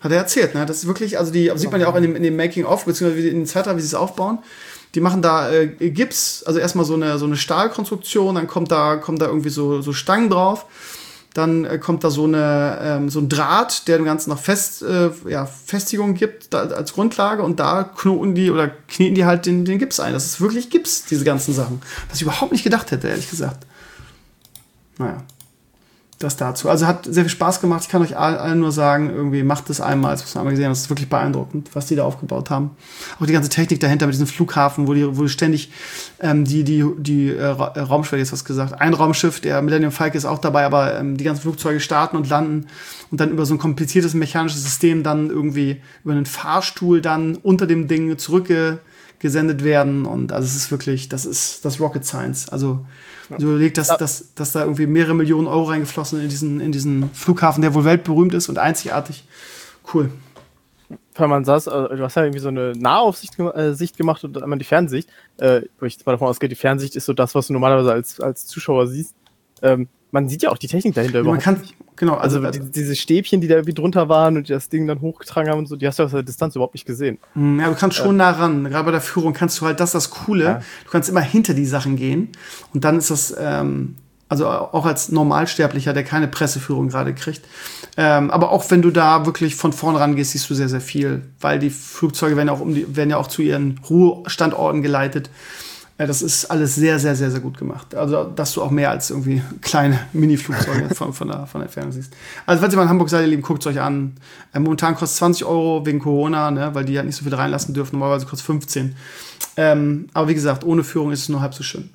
Hat er erzählt, ne? Das ist wirklich, also die sieht man ja auch in dem, in dem Making-of, beziehungsweise in den Zeitraum, wie sie es aufbauen. Die machen da äh, Gips, also erstmal so eine, so eine Stahlkonstruktion, dann kommt da, kommt da irgendwie so, so Stangen drauf. Dann äh, kommt da so, eine, ähm, so ein Draht, der dem Ganzen noch Fest, äh, ja, Festigung gibt da, als Grundlage. Und da knoten die oder kneten die halt den, den Gips ein. Das ist wirklich Gips, diese ganzen Sachen. Was ich überhaupt nicht gedacht hätte, ehrlich gesagt. Naja. Das dazu. Also hat sehr viel Spaß gemacht. Ich kann euch allen nur sagen, irgendwie macht das einmal. Das muss man einmal gesehen haben. Das ist wirklich beeindruckend, was die da aufgebaut haben. Auch die ganze Technik dahinter mit diesem Flughafen, wo die, wo die ständig ähm, die, die, die äh, Raumschiffe, jetzt was gesagt, ein Raumschiff, der Millennium Falcon ist auch dabei, aber ähm, die ganzen Flugzeuge starten und landen und dann über so ein kompliziertes mechanisches System dann irgendwie über einen Fahrstuhl dann unter dem Ding zurückgesendet werden. Und also es ist wirklich, das ist das Rocket Science. Also Du überlegst, dass, dass, dass da irgendwie mehrere Millionen Euro reingeflossen sind in diesen, in diesen Flughafen, der wohl weltberühmt ist und einzigartig. Cool. Weil man saß, äh, du hast ja irgendwie so eine Nahaufsicht gem- äh, Sicht gemacht und einmal die Fernsicht. Äh, wo ich mal davon ausgehe, die Fernsicht ist so das, was du normalerweise als, als Zuschauer siehst. Ähm, man sieht ja auch die Technik dahinter ja, überhaupt. Man kann, genau, also, also die, diese Stäbchen, die da irgendwie drunter waren und die das Ding dann hochgetragen haben und so, die hast du aus der Distanz überhaupt nicht gesehen. Ja, du kannst schon äh, nah ran. Gerade bei der Führung kannst du halt, das ist das Coole, ja. Du kannst immer hinter die Sachen gehen und dann ist das, ähm, also auch als Normalsterblicher, der keine Presseführung gerade kriegt. Ähm, aber auch wenn du da wirklich von vorn rangehst, siehst du sehr, sehr viel, weil die Flugzeuge werden, auch um die, werden ja auch zu ihren Ruhestandorten geleitet. Das ist alles sehr, sehr, sehr, sehr gut gemacht. Also, dass du auch mehr als irgendwie kleine Mini-Flugzeuge von, von, der, von der Entfernung siehst. Also, falls ihr mal in Hamburg seid, ihr Lieben, guckt es euch an. Äh, momentan kostet es zwanzig Euro wegen Corona, ne, weil die halt nicht so viel reinlassen dürfen. Normalerweise kostet es fünfzehn. Ähm, aber wie gesagt, ohne Führung ist es nur halb so schön.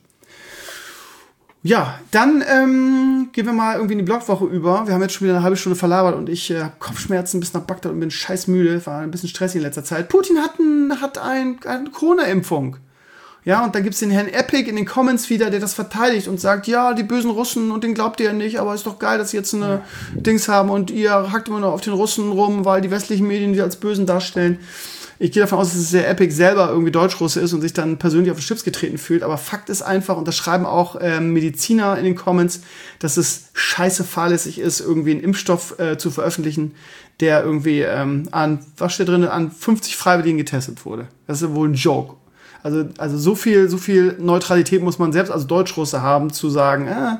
Ja, dann ähm, gehen wir mal irgendwie in die Blogwoche über. Wir haben jetzt schon wieder eine halbe Stunde verlabert und ich äh, habe Kopfschmerzen bis nach Bagdad und bin scheiß müde. War ein bisschen stressig in letzter Zeit. Putin hat, ein, hat ein, eine Corona-Impfung. Ja, und dann gibt's den Herrn Epic in den Comments wieder, der das verteidigt und sagt, ja, die bösen Russen, und den glaubt ihr ja nicht, aber ist doch geil, dass sie jetzt eine ja. Dings haben und ihr hackt immer noch auf den Russen rum, weil die westlichen Medien die als Bösen darstellen. Ich gehe davon aus, dass der Epic selber irgendwie Deutschrusse ist und sich dann persönlich auf den Schlips getreten fühlt, aber Fakt ist einfach, und das schreiben auch ähm, Mediziner in den Comments, dass es scheiße fahrlässig ist, irgendwie einen Impfstoff äh, zu veröffentlichen, der irgendwie ähm, an, was steht drin, an fünfzig Freiwilligen getestet wurde. Das ist wohl ein Joke. Also, also so viel, so viel Neutralität muss man selbst als Deutschrusse haben, zu sagen, äh,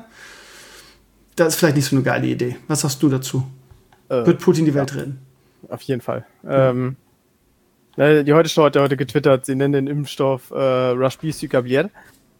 das ist vielleicht nicht so eine geile Idee. Was sagst du dazu? Äh, Wird Putin die Welt ja, retten? Auf jeden Fall. Ja. Ähm, die Heute-Show hat ja heute getwittert, sie nennen den Impfstoff äh, Rashbi Sugablier.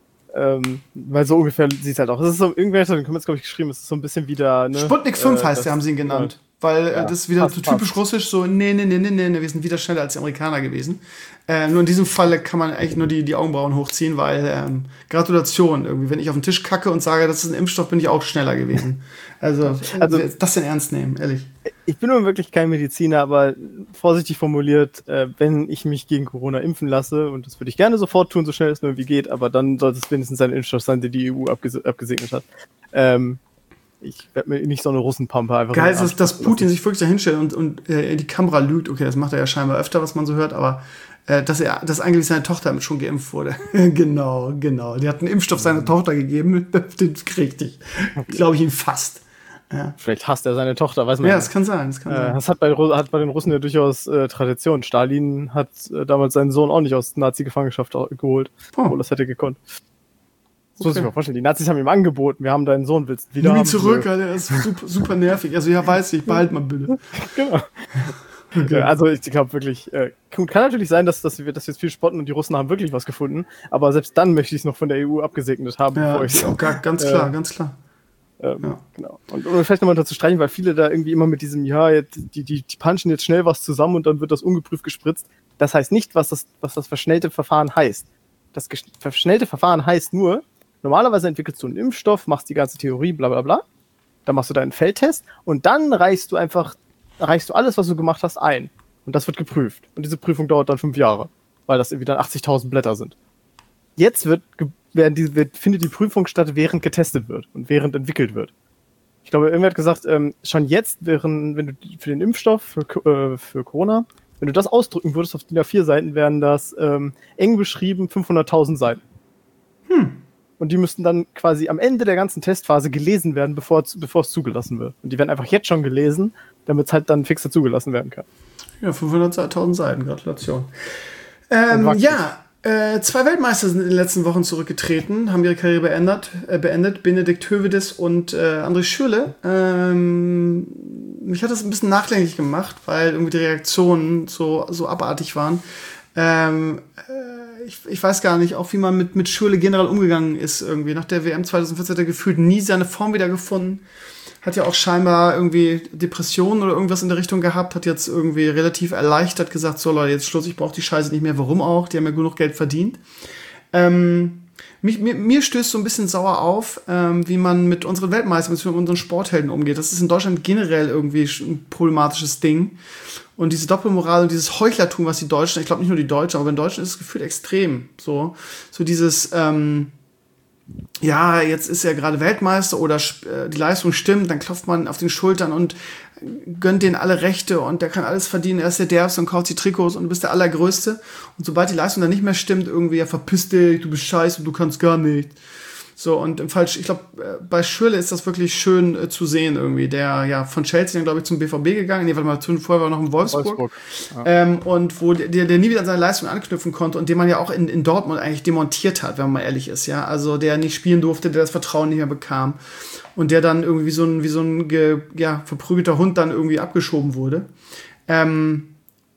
Ähm, weil so ungefähr sieht es halt auch. Es ist so, irgendwer hat in den Comments, glaube ich, geschrieben, es ist so ein bisschen wieder, ne? Sputnik fünf äh, heißt der, haben sie ihn genannt. Ja. Weil ja, äh, das ist wieder passt, so typisch passt. russisch, so, nee, nee, nee, nee, nee, wir sind wieder schneller als die Amerikaner gewesen. Äh, nur in diesem Falle kann man eigentlich nur die, die Augenbrauen hochziehen, weil ähm, Gratulation, irgendwie, wenn ich auf den Tisch kacke und sage, das ist ein Impfstoff, bin ich auch schneller gewesen. Also, also das denn ernst nehmen, ehrlich. Ich bin nun wirklich kein Mediziner, aber vorsichtig formuliert, äh, wenn ich mich gegen Corona impfen lasse, und das würde ich gerne sofort tun, so schnell es nur irgendwie geht, aber dann sollte es wenigstens ein Impfstoff sein, den die E U abges- abgesegnet hat. Ähm, ich werde mir nicht so eine Russenpampe einfach... Geil ist, dass, dass Putin sich wirklich da hinstellt und, und äh, in die Kamera lügt. Okay, das macht er ja scheinbar öfter, was man so hört, aber äh, dass er, dass eigentlich seine Tochter mit schon geimpft wurde. Genau, genau. Die hat einen Impfstoff seiner Tochter gegeben, den kriegt ich. Glaube ich ihn fast. Ja. Vielleicht hasst er seine Tochter, weiß man ja. Ja, nicht. das kann sein. Das, kann äh, sein. das hat, bei, hat bei den Russen ja durchaus äh, Tradition. Stalin hat äh, damals seinen Sohn auch nicht aus Nazi-Gefangenschaft geholt, oh. obwohl das hätte gekonnt. Das okay. muss ich mir vorstellen. Die Nazis haben ihm angeboten, wir haben deinen Sohn, willst du wieder Nimm ihn haben? zurück, Alter, ist super, super nervig. Also ja, weiß ich, behalt mal bitte. Genau. Okay. Also ich glaube wirklich, äh, kann natürlich sein, dass, dass wir das jetzt viel spotten und die Russen haben wirklich was gefunden, aber selbst dann möchte ich es noch von der E U abgesegnet haben. Ja, bevor ich auch gar, ganz klar, äh, ganz klar. Ähm, ja. Genau. Und um vielleicht nochmal dazu streichen, weil viele da irgendwie immer mit diesem, ja, jetzt, die, die, die punchen jetzt schnell was zusammen und dann wird das ungeprüft gespritzt. Das heißt nicht, was das, was das verschnellte Verfahren heißt. Das ges- verschnellte Verfahren heißt nur, normalerweise entwickelst du einen Impfstoff, machst die ganze Theorie, bla bla bla, dann machst du deinen Feldtest und dann reichst du einfach, reichst du alles, was du gemacht hast, ein. Und das wird geprüft. Und diese Prüfung dauert dann fünf Jahre, weil das irgendwie dann achtzigtausend Blätter sind. Jetzt wird, werden die, wird, findet die Prüfung statt, während getestet wird und während entwickelt wird. Ich glaube, irgendwer hat gesagt, ähm, schon jetzt, wären, wenn du für den Impfstoff, für, äh, für Corona, wenn du das ausdrücken würdest auf D I N A vier Seiten, wären das ähm, eng beschrieben fünfhunderttausend Seiten. Hm. und die müssten dann quasi am Ende der ganzen Testphase gelesen werden, bevor, bevor es zugelassen wird. Und die werden einfach jetzt schon gelesen, damit es halt dann fixer zugelassen werden kann. Ja, fünfhunderttausend Seiten, Gratulation. Ähm, ja, äh, zwei Weltmeister sind in den letzten Wochen zurückgetreten, haben ihre Karriere beendet, äh, beendet Benedikt Höwedes und äh, André Schürrle. Ähm, mich hat das ein bisschen nachdenklich gemacht, weil irgendwie die Reaktionen so, so abartig waren. Ähm, äh, ich, ich weiß gar nicht, auch wie man mit, mit Schürrle generell umgegangen ist irgendwie. Nach der W M zweitausendvierzehn hat er gefühlt nie seine Form wiedergefunden. Hat ja auch scheinbar irgendwie Depressionen oder irgendwas in der Richtung gehabt, hat jetzt irgendwie relativ erleichtert gesagt, so Leute, jetzt Schluss, ich brauche die Scheiße nicht mehr, warum auch, die haben ja genug Geld verdient. Ähm, mich, mir, mir stößt so ein bisschen sauer auf, ähm, wie man mit unseren Weltmeistern, mit unseren Sporthelden umgeht. Das ist in Deutschland generell irgendwie ein problematisches Ding. Und diese Doppelmoral und dieses Heuchlertum, was die Deutschen, ich glaube nicht nur die Deutschen, aber in Deutschland ist es gefühlt extrem. So, so dieses, ähm, ja, jetzt ist er gerade Weltmeister oder äh, die Leistung stimmt, dann klopft man auf den Schultern und gönnt denen alle Rechte und der kann alles verdienen, er ist der Derbste und kauft die Trikots und du bist der Allergrößte. Und sobald die Leistung dann nicht mehr stimmt, irgendwie, ja, verpiss dich, du bist scheiße, du kannst gar nicht. So, und im Fall, ich glaube, bei Schürrle ist das wirklich schön äh, zu sehen irgendwie. Der, ja, von Chelsea dann, glaube ich, zum B V B gegangen. Nee, warte mal, vorher war er noch in Wolfsburg. Wolfsburg. Ja. Ähm, und wo der, der nie wieder an seine Leistung anknüpfen konnte und den man ja auch in, in Dortmund eigentlich demontiert hat, wenn man mal ehrlich ist, ja. Also, der nicht spielen durfte, der das Vertrauen nicht mehr bekam. Und der dann irgendwie wie so ein, wie so ein, ge, ja, verprügelter Hund dann irgendwie abgeschoben wurde. Ähm,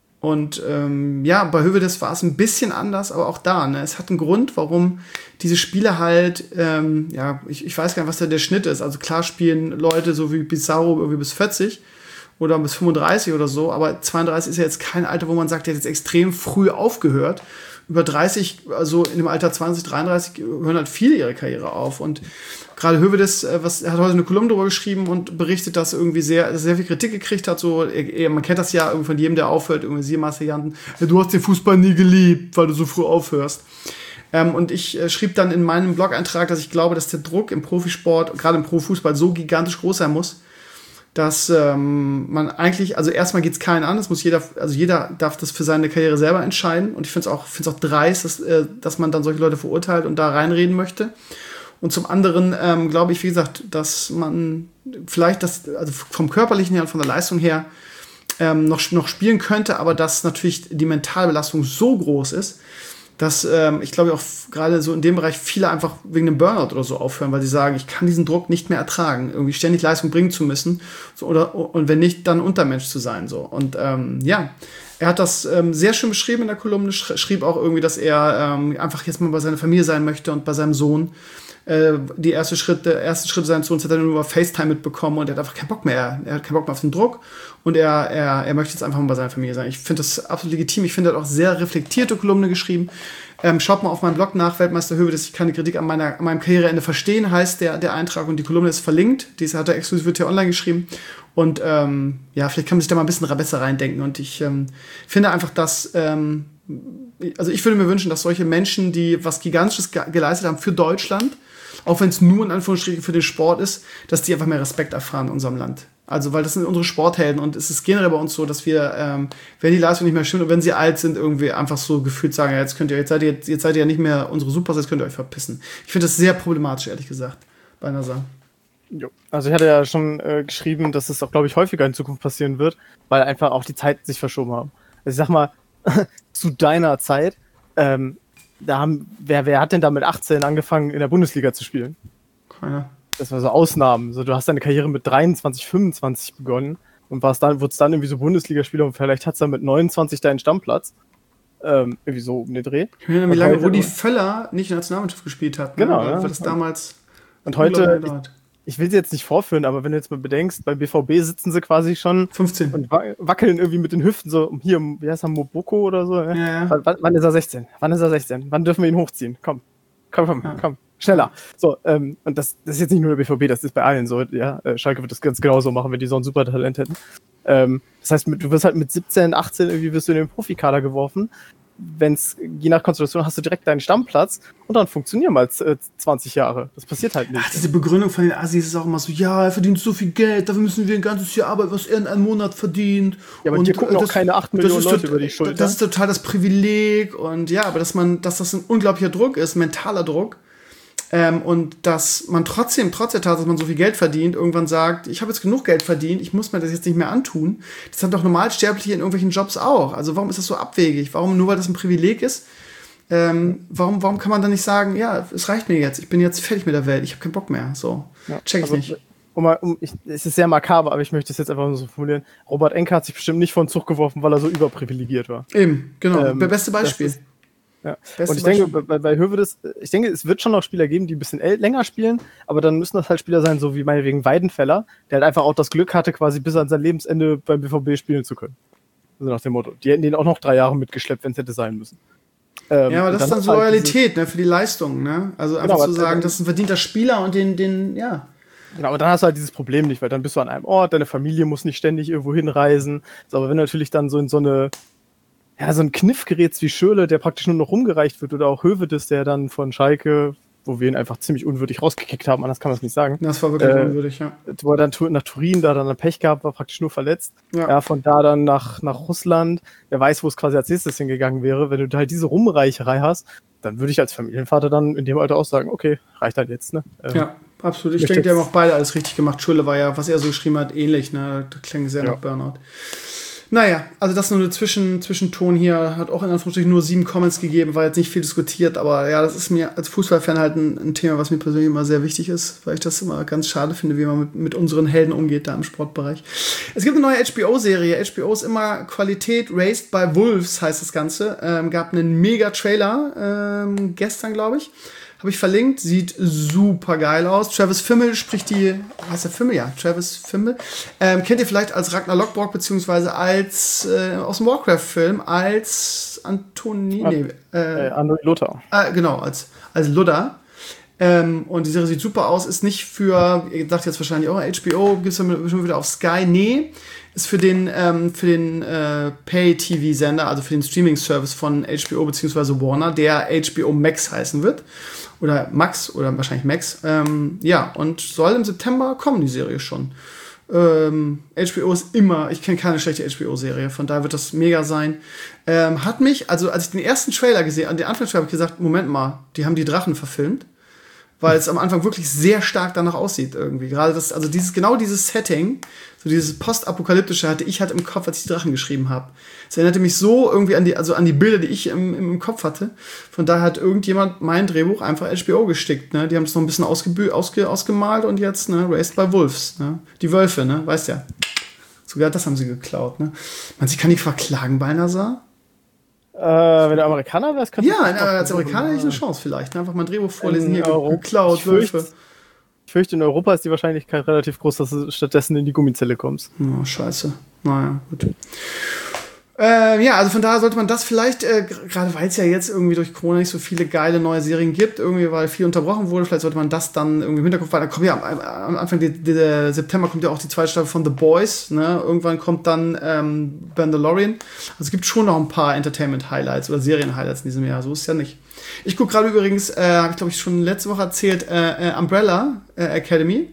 Und ähm, ja, bei Höwedes war es ein bisschen anders, aber auch da, ne, es hat einen Grund, warum diese Spiele halt, ähm, ja, ich, ich weiß gar nicht, was da der Schnitt ist. Also klar spielen Leute so wie Pizarro irgendwie bis vierzig oder bis fünfunddreißig oder so, aber zweiunddreißig ist ja jetzt kein Alter, wo man sagt, der hat jetzt extrem früh aufgehört. Über dreißig, also in dem Alter zwanzig, dreiunddreißig, hören halt viele ihre Karriere auf. Und gerade Höwedes, was, er hat heute eine Kolumne drüber geschrieben und berichtet, dass er irgendwie sehr, sehr viel Kritik gekriegt hat. So, er, man kennt das ja irgendwie von jedem, der aufhört, irgendwie sie Marseillanten, ja, du hast den Fußball nie geliebt, weil du so früh aufhörst. Ähm, und ich äh, schrieb dann in meinem Blog-Eintrag, dass ich glaube, dass der Druck im Profisport, gerade im Profifußball, so gigantisch groß sein muss, dass ähm, man eigentlich, also erstmal geht's keinen an, das muss jeder, also jeder darf das für seine Karriere selber entscheiden und ich finde es auch, finde es auch dreist, dass, äh, dass man dann solche Leute verurteilt und da reinreden möchte. Und zum anderen ähm, glaube ich, wie gesagt, dass man vielleicht das, also vom Körperlichen her und von der Leistung her ähm, noch, noch spielen könnte, aber dass natürlich die Mentalbelastung so groß ist, dass ähm, ich glaube auch gerade so in dem Bereich viele einfach wegen einem Burnout oder so aufhören, weil sie sagen, ich kann diesen Druck nicht mehr ertragen, irgendwie ständig Leistung bringen zu müssen, so, oder und wenn nicht, dann Untermensch zu sein, so. Und ähm, ja, er hat das ähm, sehr schön beschrieben in der Kolumne, sch- schrieb auch irgendwie, dass er ähm, einfach jetzt mal bei seiner Familie sein möchte und bei seinem Sohn. Äh, die erste Schritte, ersten Schritte seines Sohns hat er nur über FaceTime mitbekommen und er hat einfach keinen Bock mehr. Er hat keinen Bock mehr auf den Druck und er, er, er möchte jetzt einfach mal bei seiner Familie sein. Ich finde das absolut legitim. Ich finde, er hat auch sehr reflektierte Kolumne geschrieben. Ähm, schaut mal auf meinem Blog nach, Weltmeister Höwedes, ich kann die Kritik an, meiner, an meinem Karriereende verstehen, heißt der, der Eintrag und die Kolumne ist verlinkt. Diese hat er exklusiv für T Online geschrieben. Und ähm, ja, vielleicht kann man sich da mal ein bisschen besser reindenken. Und ich ähm, finde einfach, dass ähm, also ich würde mir wünschen, dass solche Menschen, die was Gigantisches ge- geleistet haben für Deutschland, auch wenn es nur in Anführungsstrichen für den Sport ist, dass die einfach mehr Respekt erfahren in unserem Land. Also, weil das sind unsere Sporthelden und es ist generell bei uns so, dass wir, ähm, wenn die Leistung nicht mehr stimmt und wenn sie alt sind, irgendwie einfach so gefühlt sagen, ja, jetzt könnt ihr, jetzt seid ihr, jetzt, jetzt seid ihr ja nicht mehr unsere Supers, jetzt könnt ihr euch verpissen. Ich finde das sehr problematisch, ehrlich gesagt, bei einer Sache. Jo. Also ich hatte ja schon äh, geschrieben, dass es auch, glaube ich, häufiger in Zukunft passieren wird, weil einfach auch die Zeiten sich verschoben haben. Also ich sag mal, zu deiner Zeit, ähm, da haben, wer, wer hat denn da mit achtzehn angefangen, in der Bundesliga zu spielen? Keiner. Das war so Ausnahmen. So, du hast deine Karriere mit dreiundzwanzig, fünfundzwanzig begonnen und warst dann, wurdest dann irgendwie so Bundesligaspieler und vielleicht hast du dann mit neunundzwanzig deinen Stammplatz. Ähm, irgendwie so um den Dreh. Ich meine, wie lange Rudi Völler nicht in der Nationalmannschaft gespielt hat. Ne? Genau. Weil Ja. das damals. Und heute, ich, ich will sie jetzt nicht vorführen, aber wenn du jetzt mal bedenkst, beim B V B sitzen sie quasi schon fünfzehn und wackeln irgendwie mit den Hüften so, hier, wie heißt er, Moboko oder so. Ne? Ja, ja. W- wann ist er sechzehn? Wann ist er sechzehn? Wann dürfen wir ihn hochziehen? Komm, komm, komm, ja. komm. Schneller. So, ähm, und das, das ist jetzt nicht nur der B V B, das ist bei allen so, ja. Äh, Schalke wird das ganz genauso machen, wenn die so ein super Talent hätten. Ähm, das heißt, mit, du wirst halt mit siebzehn, achtzehn irgendwie wirst du in den Profikader geworfen. Wenn's, je nach Konstellation hast du direkt deinen Stammplatz und dann funktionieren mal äh, zwanzig Jahre. Das passiert halt nicht. Ach, diese Begründung von den Assis ist auch immer so, ja, er verdient so viel Geld, dafür müssen wir ein ganzes Jahr arbeiten, was er in einem Monat verdient. Ja, aber und hier gucken auch keine acht Millionen Leute tot, über die Schulter. Das ist total das Privileg und ja, aber dass man, dass das ein unglaublicher Druck ist, mentaler Druck, Ähm, und dass man trotzdem, trotz der Tatsache, dass man so viel Geld verdient, irgendwann sagt, ich habe jetzt genug Geld verdient, ich muss mir das jetzt nicht mehr antun. Das haben doch Normalsterbliche in irgendwelchen Jobs auch. Also warum ist das so abwegig? Warum, nur weil das ein Privileg ist, ähm, warum, warum kann man dann nicht sagen, ja, es reicht mir jetzt, ich bin jetzt fertig mit der Welt, ich habe keinen Bock mehr. So, ja, check ich also, nicht. Um, um, ich, es ist sehr makaber, aber ich möchte es jetzt einfach so formulieren. Robert Enke hat sich bestimmt nicht von Zug geworfen, weil er so überprivilegiert war. Eben, genau. Ähm, beste Beispiel. Ist, ja. Und ich denke, bei, bei Hövedes, ich denke, es wird schon noch Spieler geben, die ein bisschen länger spielen, aber dann müssen das halt Spieler sein, so wie meinetwegen Weidenfeller, der halt einfach auch das Glück hatte, quasi bis an sein Lebensende beim B V B spielen zu können. Also nach dem Motto. Die hätten den auch noch drei Jahre mitgeschleppt, wenn es hätte sein müssen. Ähm, ja, aber das ist dann so halt Loyalität, ne, für die Leistung, ne? Also einfach genau, zu sagen, das ist ein verdienter Spieler und den, den, ja. Genau, aber dann hast du halt dieses Problem nicht, weil dann bist du an einem Ort, deine Familie muss nicht ständig irgendwo hinreisen. So, aber wenn du natürlich dann so in so eine, ja, so ein Kniff gerätst wie Schürrle, der praktisch nur noch rumgereicht wird, oder auch Hövedes, der dann von Schalke, wo wir ihn einfach ziemlich unwürdig rausgekickt haben, anders kann man es nicht sagen. Das war wirklich äh, unwürdig, ja. Wo er dann nach Turin da dann ein Pech gehabt, war praktisch nur verletzt. Ja, ja von da dann nach, nach Russland. Wer weiß, wo es quasi als nächstes hingegangen wäre. Wenn du halt diese Rumreicherei hast, dann würde ich als Familienvater dann in dem Alter auch sagen, okay, reicht halt jetzt, ne? Ähm, ja, absolut. Ich denke, die haben auch beide alles richtig gemacht. Schürrle war ja, was er so geschrieben hat, ähnlich, ne? Das klingt sehr ja. nach Burnout. Naja, also das nur eine Zwischen, Zwischenton hier, hat auch in Anführungsstrichen nur sieben Comments gegeben, war jetzt nicht viel diskutiert, aber ja, das ist mir als Fußballfan halt ein, ein Thema, was mir persönlich immer sehr wichtig ist, weil ich das immer ganz schade finde, wie man mit, mit unseren Helden umgeht da im Sportbereich. Es gibt eine neue H B O-Serie, H B O ist immer Qualität raised by Wolves, heißt das Ganze, ähm, gab einen Mega-Trailer ähm, gestern, glaube ich. Habe ich verlinkt, sieht super geil aus. Travis Fimmel spricht die, heißt der Fimmel? Ja, Travis Fimmel. Ähm, kennt ihr vielleicht als Ragnar Lothbrok, beziehungsweise als, äh, aus dem Warcraft-Film, als Antonini. Äh, äh, André Lothar. Äh, genau, als, als Ludda. Ähm, und die Serie sieht super aus, ist nicht für, ihr dacht jetzt wahrscheinlich auch, H B O, gibt es schon wieder auf Sky. Nee, ist für den, ähm, für den äh, Pay-T V-Sender, also für den Streaming-Service von H B O bzw. Warner, der H B O Max heißen wird. Oder Max, oder wahrscheinlich Max. Ähm, ja, und soll im September kommen, die Serie schon. Ähm, H B O ist immer, ich kenne keine schlechte H B O-Serie, von daher wird das mega sein. Ähm, hat mich, also als ich den ersten Trailer gesehen, an den Anfangstrailer habe ich gesagt, Moment mal, die haben die Drachen verfilmt. Weil es am Anfang wirklich sehr stark danach aussieht irgendwie. Gerade das, also dieses, genau dieses Setting, so dieses Postapokalyptische hatte ich halt im Kopf, als ich die Drachen geschrieben habe. Es erinnerte mich so irgendwie an die, also an die Bilder, die ich im, im Kopf hatte. Von daher hat irgendjemand mein Drehbuch einfach H B O gestickt, ne? Die haben es noch ein bisschen ausge, ausge, ausgemalt und jetzt, ne, Raised by Wolves, ne? Die Wölfe, ne? Weißt ja. Sogar das haben sie geklaut, ne? Man, sie kann die verklagen bei Nazar. Äh, wenn du Amerikaner wärst, könnte ja, du als Amerikaner hätte ich eine Chance vielleicht. Einfach mal ein Drehbuch vorlesen, hier geklaut, Wölfe. Ich fürchte, in Europa ist die Wahrscheinlichkeit relativ groß, dass du stattdessen in die Gummizelle kommst. Oh, scheiße. Naja, gut. Äh, ja, also von daher sollte man das vielleicht, äh, gerade weil es ja jetzt irgendwie durch Corona nicht so viele geile neue Serien gibt, irgendwie, weil viel unterbrochen wurde, vielleicht sollte man das dann irgendwie im Hinterkopf, weil da kommt ja am, am Anfang die, die, die, September kommt ja auch die zweite Staffel von The Boys, ne? Irgendwann kommt dann ähm, Mandalorian. Also es gibt schon noch ein paar Entertainment-Highlights oder Serien-Highlights in diesem Jahr, so ist es ja nicht. Ich gucke gerade übrigens, äh, habe ich glaube ich schon letzte Woche erzählt, äh, äh, Umbrella äh, Academy.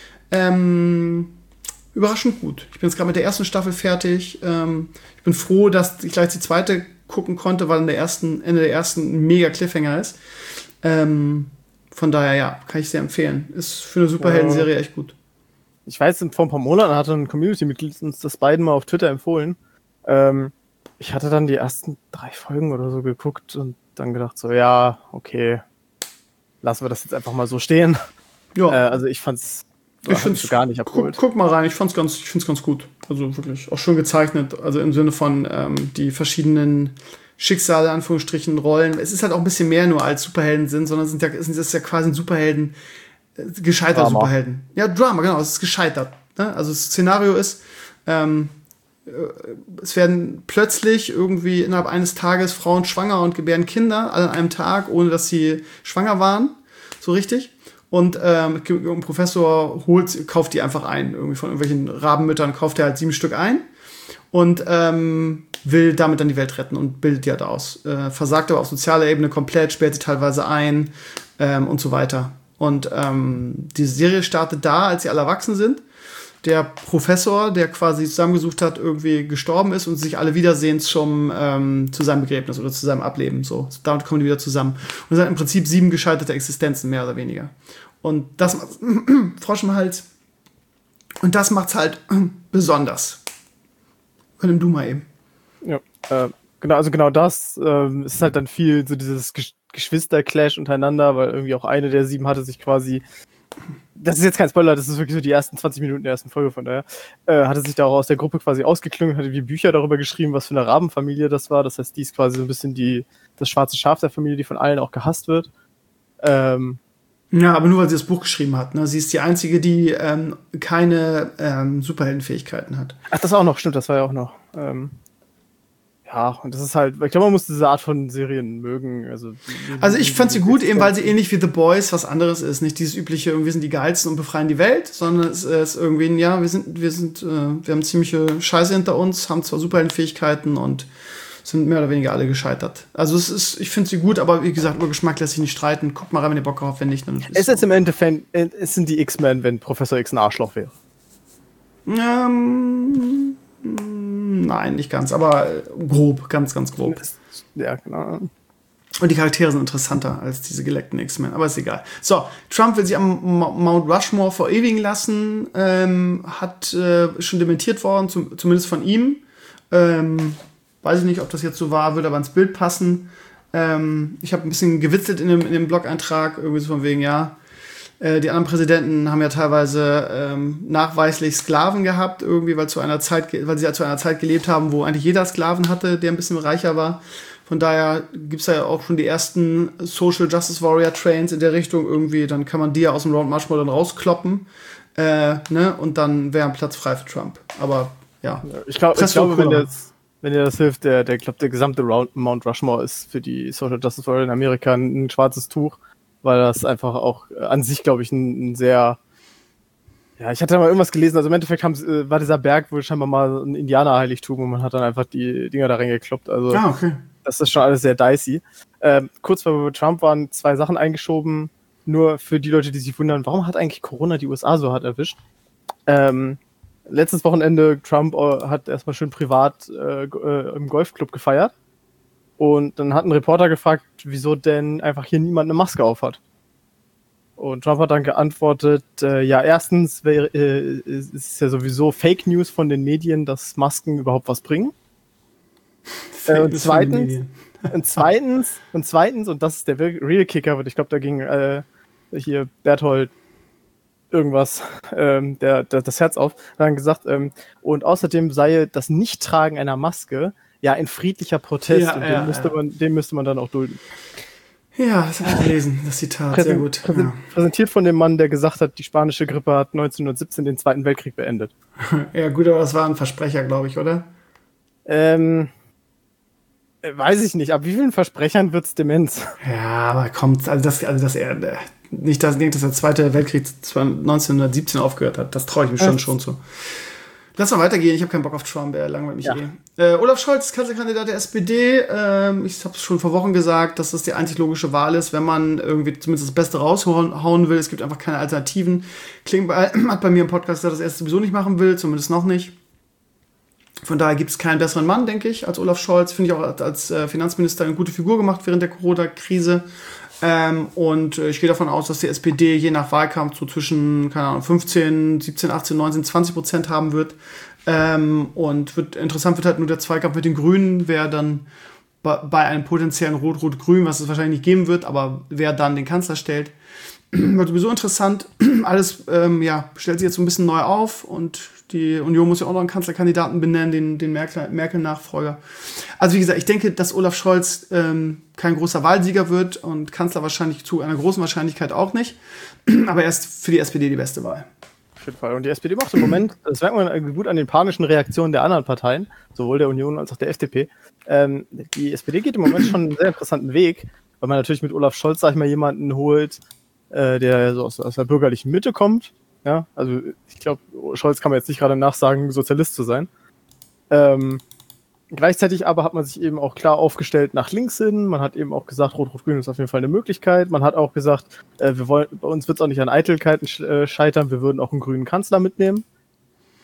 Ähm, überraschend gut. Ich bin jetzt gerade mit der ersten Staffel fertig. Ähm, ich bin froh, dass ich gleich die zweite gucken konnte, weil in der ersten, Ende der ersten ein mega Cliffhanger ist. Ähm, von daher, ja, kann ich sehr empfehlen. Ist für eine Superhelden-Serie echt gut. Ich weiß, vor ein paar Monaten hatte ein Community-Mitglied uns das beiden mal auf Twitter empfohlen. Ähm, ich hatte dann die ersten drei Folgen oder so geguckt und dann gedacht so, ja, okay, lassen wir das jetzt einfach mal so stehen. Ja. Äh, also ich fand's Ich finde es gar nicht abgeholt. Guck, guck mal rein, ich fand's ganz, ich find's ganz gut. Also wirklich auch schön gezeichnet. Also im Sinne von ähm, die verschiedenen Schicksale, Anführungsstrichen, Rollen. Es ist halt auch ein bisschen mehr nur als Superhelden sind, sondern sind ja, es ist ja quasi ein Superhelden, äh, gescheiterter Drama. Superhelden. Ja, Drama, genau, es ist gescheitert. Ne? Also das Szenario ist, ähm, äh, es werden plötzlich irgendwie innerhalb eines Tages Frauen schwanger und gebären Kinder, alle an einem Tag, ohne dass sie schwanger waren. So richtig. Und ähm, ein Professor holt, kauft die einfach ein. Irgendwie von irgendwelchen Rabenmüttern kauft er halt sieben Stück ein und ähm, will damit dann die Welt retten und bildet die halt aus. Äh, versagt aber auf sozialer Ebene komplett, sperrt sie teilweise ein ähm, und so weiter. Und ähm, die Serie startet da, als sie alle erwachsen sind. der Professor, der quasi zusammengesucht hat, irgendwie gestorben ist und sich alle wiedersehen zum, ähm, zu seinem Begräbnis oder zu seinem Ableben. So, damit kommen die wieder zusammen. Und es sind im Prinzip sieben gescheiterte Existenzen, mehr oder weniger. Und das Frosch im Hals. Und das macht's halt besonders. Übernimm du mal eben. Ja, äh, genau, also genau das äh, ist halt dann viel so dieses Gesch- Geschwister-Clash untereinander, weil irgendwie auch eine der sieben hatte sich quasi, das ist jetzt kein Spoiler, das ist wirklich so die ersten zwanzig Minuten der ersten Folge von daher, äh, hatte sich da auch aus der Gruppe quasi ausgeklungen, hatte wie Bücher darüber geschrieben, was für eine Rabenfamilie das war. Das heißt, die ist quasi so ein bisschen die, das schwarze Schaf der Familie, die von allen auch gehasst wird. Ähm, Ja, aber nur weil sie das Buch geschrieben hat. Ne? Sie ist die Einzige, die ähm, keine ähm, Superheldenfähigkeiten hat. Ach, das auch noch, stimmt, das war ja auch noch. Ähm, ja, und das ist halt, ich glaube, man muss diese Art von Serien mögen. Also, also ich fand sie gut, eben weil sie ähnlich wie The Boys was anderes ist. Nicht dieses übliche, wir sind die Geilsten und befreien die Welt, sondern es ist irgendwie, ein, ja, wir sind, wir sind, äh, wir haben ziemliche Scheiße hinter uns, haben zwar Superheldenfähigkeiten und sind mehr oder weniger alle gescheitert. Also es ist, ich finde sie gut, aber wie gesagt, über Geschmack lässt sich nicht streiten. Guckt mal rein, wenn ihr Bock drauf habt, wenn nicht, dann ist es. Es ist im Endeffekt, es sind die X-Men, wenn Professor X ein Arschloch wäre. Ähm, nein, nicht ganz, aber grob, ganz, ganz grob. Ja, genau. Und die Charaktere sind interessanter als diese geleckten X-Men, aber ist egal. So, Trump will sich am Mount Rushmore verewigen lassen, ähm, hat äh, schon dementiert worden, zum, zumindest von ihm. Ähm, Weiß ich nicht, ob das jetzt so war, würde aber ins Bild passen. Ähm, ich habe ein bisschen gewitzelt in dem, in dem Blog-Eintrag, irgendwie so von wegen, ja, äh, die anderen Präsidenten haben ja teilweise ähm, nachweislich Sklaven gehabt, irgendwie, weil, zu einer Zeit, weil sie ja zu einer Zeit gelebt haben, wo eigentlich jeder Sklaven hatte, der ein bisschen reicher war. Von daher gibt es ja auch schon die ersten Social Justice Warrior Trains in der Richtung irgendwie, dann kann man die ja aus dem Mount Rushmore dann rauskloppen, äh, ne? Und dann wäre ein Platz frei für Trump. Aber ja, ja ich, glaub, ich glaube, wenn jetzt Wenn dir das hilft, der, der glaubt, der gesamte Round Mount Rushmore ist für die Social Justice Warrior in Amerika ein, ein schwarzes Tuch, weil das einfach auch an sich, glaube ich, ein, ein sehr, ja, ich hatte da mal irgendwas gelesen, also im Endeffekt haben, war dieser Berg wohl scheinbar mal ein Indianerheiligtum und man hat dann einfach die Dinger da reingekloppt, also ah, okay. Das ist schon alles sehr dicey. Ähm, kurz vor Trump waren zwei Sachen eingeschoben, nur für die Leute, die sich wundern, warum hat eigentlich Corona die U S A so hart erwischt? Ähm, Letztes Wochenende, Trump äh, hat erstmal schön privat äh, äh, im Golfclub gefeiert. Und dann hat ein Reporter gefragt, wieso denn einfach hier niemand eine Maske auf hat. Und Trump hat dann geantwortet, äh, ja, erstens wär, äh, ist es ja sowieso Fake News von den Medien, dass Masken überhaupt was bringen. Äh, und, zweitens, und zweitens, und zweitens, und das ist der Real Kicker, und ich glaube, da ging äh, hier Berthold irgendwas, ähm, der, der, das Herz auf, hat dann gesagt, ähm, und außerdem sei das Nichttragen einer Maske ja ein friedlicher Protest, ja, und ja, den, müsste ja. man, den müsste man dann auch dulden. Ja, das habe ich gelesen, das Zitat, Präsent, sehr gut. Präsent, ja. Präsentiert von dem Mann, der gesagt hat, die spanische Grippe hat neunzehnhundertsiebzehn den Zweiten Weltkrieg beendet. Ja gut, aber das war ein Versprecher, glaube ich, oder? Ähm, weiß ich nicht, ab wie vielen Versprechern wird's Demenz? Ja, aber kommt, also das, also dass er, nicht, dass, dass der Zweite Weltkrieg neunzehnhundertsiebzehn aufgehört hat, das traue ich mir schon, ja. schon zu. Lass mal weitergehen, ich habe keinen Bock auf Trump, er langweilt mich ja. eh. Äh, Olaf Scholz, Kanzlerkandidat der S P D, ähm, ich habe es schon vor Wochen gesagt, dass das die einzig logische Wahl ist, wenn man irgendwie zumindest das Beste raushauen will. Es gibt einfach keine Alternativen. Klingbeil hat bei mir im Podcast gesagt, dass er es sowieso nicht machen will, zumindest noch nicht. Von daher gibt es keinen besseren Mann, denke ich, als Olaf Scholz. Finde ich auch als äh, Finanzminister eine gute Figur gemacht während der Corona-Krise. Ähm, und äh, ich gehe davon aus, dass die S P D je nach Wahlkampf so zwischen, keine Ahnung, fünfzehn, siebzehn, achtzehn, neunzehn, zwanzig Prozent haben wird. Ähm, und wird, interessant wird halt nur der Zweikampf mit den Grünen, wer dann bei, bei einem potenziellen Rot-Rot-Grün, was es wahrscheinlich nicht geben wird, aber wer dann den Kanzler stellt. Wird sowieso interessant. Alles ähm, ja, stellt sich jetzt so ein bisschen neu auf und die Union muss ja auch noch einen Kanzlerkandidaten benennen, den, den Merkel-Nachfolger. Also wie gesagt, ich denke, dass Olaf Scholz ähm, kein großer Wahlsieger wird und Kanzler wahrscheinlich zu einer großen Wahrscheinlichkeit auch nicht. Aber er ist für die S P D die beste Wahl. Auf jeden Fall. Und die S P D macht im Moment, das merkt man gut an den panischen Reaktionen der anderen Parteien, sowohl der Union als auch der F D P. Ähm, die S P D geht im Moment schon einen sehr interessanten Weg, weil man natürlich mit Olaf Scholz, sag ich mal, jemanden holt, äh, der so aus, aus der bürgerlichen Mitte kommt. Ja, also ich glaube, Scholz kann man jetzt nicht gerade nachsagen, Sozialist zu sein. Ähm, gleichzeitig aber hat man sich eben auch klar aufgestellt nach links hin. Man hat eben auch gesagt, Rot-Rot-Grün ist auf jeden Fall eine Möglichkeit. Man hat auch gesagt, äh, wir wollen, bei uns wird es auch nicht an Eitelkeiten sch- äh, scheitern. Wir würden auch einen grünen Kanzler mitnehmen.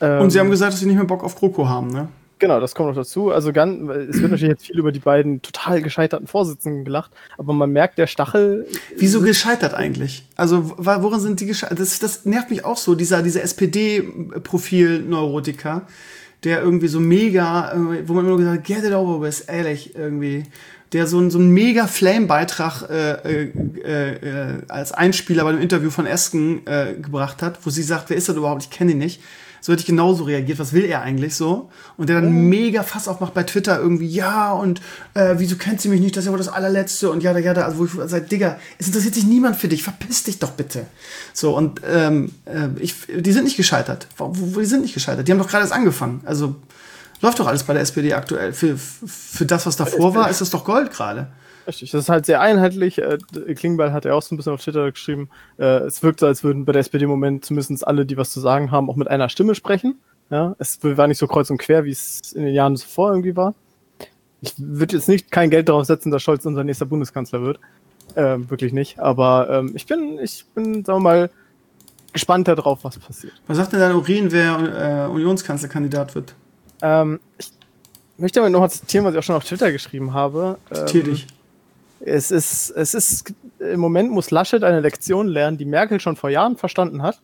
Ähm, und sie haben gesagt, dass sie nicht mehr Bock auf GroKo haben, ne? Genau, das kommt noch dazu. Also ganz, es wird natürlich jetzt viel über die beiden total gescheiterten Vorsitzenden gelacht, aber man merkt, der Stachel... Wieso gescheitert eigentlich? Also woran sind die gescheitert? Das, das nervt mich auch so, dieser, dieser S P D-Profil-Neurotiker, der irgendwie so mega, wo man immer nur gesagt hat, get it over with, ehrlich, irgendwie... der so, so einen mega Flame-Beitrag äh, äh, äh, als Einspieler bei dem Interview von Esken äh, gebracht hat, wo sie sagt, wer ist das überhaupt, ich kenne ihn nicht. So hätte ich genauso reagiert, was will er eigentlich so? Und der dann mhm. mega Fass aufmacht bei Twitter irgendwie, ja, und äh, wieso kennt sie mich nicht, das ist ja wohl das allerletzte und ja, ja, also wo ich sage, Digga, es interessiert sich niemand für dich, verpiss dich doch bitte. So, und ähm, äh, ich, die sind nicht gescheitert. Wo, wo, die sind nicht gescheitert, die haben doch gerade erst angefangen. Also läuft doch alles bei der S P D aktuell. Für, für das, was davor war, ist das doch Gold gerade. Richtig, das ist halt sehr einheitlich. Äh, Klingbeil hat ja auch so ein bisschen auf Twitter geschrieben, äh, es wirkt so, als würden bei der S P D im Moment zumindest alle, die was zu sagen haben, auch mit einer Stimme sprechen. Ja, es war nicht so kreuz und quer, wie es in den Jahren zuvor irgendwie war. Ich würde jetzt nicht kein Geld darauf setzen, dass Scholz unser nächster Bundeskanzler wird. Ähm, wirklich nicht. Aber ähm, ich bin, ich bin, sagen wir mal, gespannt darauf, was passiert. Was sagt denn dein Urin, wer äh, Unionskanzlerkandidat wird? Ähm, ich möchte aber noch mal zitieren, was ich auch schon auf Twitter geschrieben habe. Zitier dich. Es ist, es ist, im Moment muss Laschet eine Lektion lernen, die Merkel schon vor Jahren verstanden hat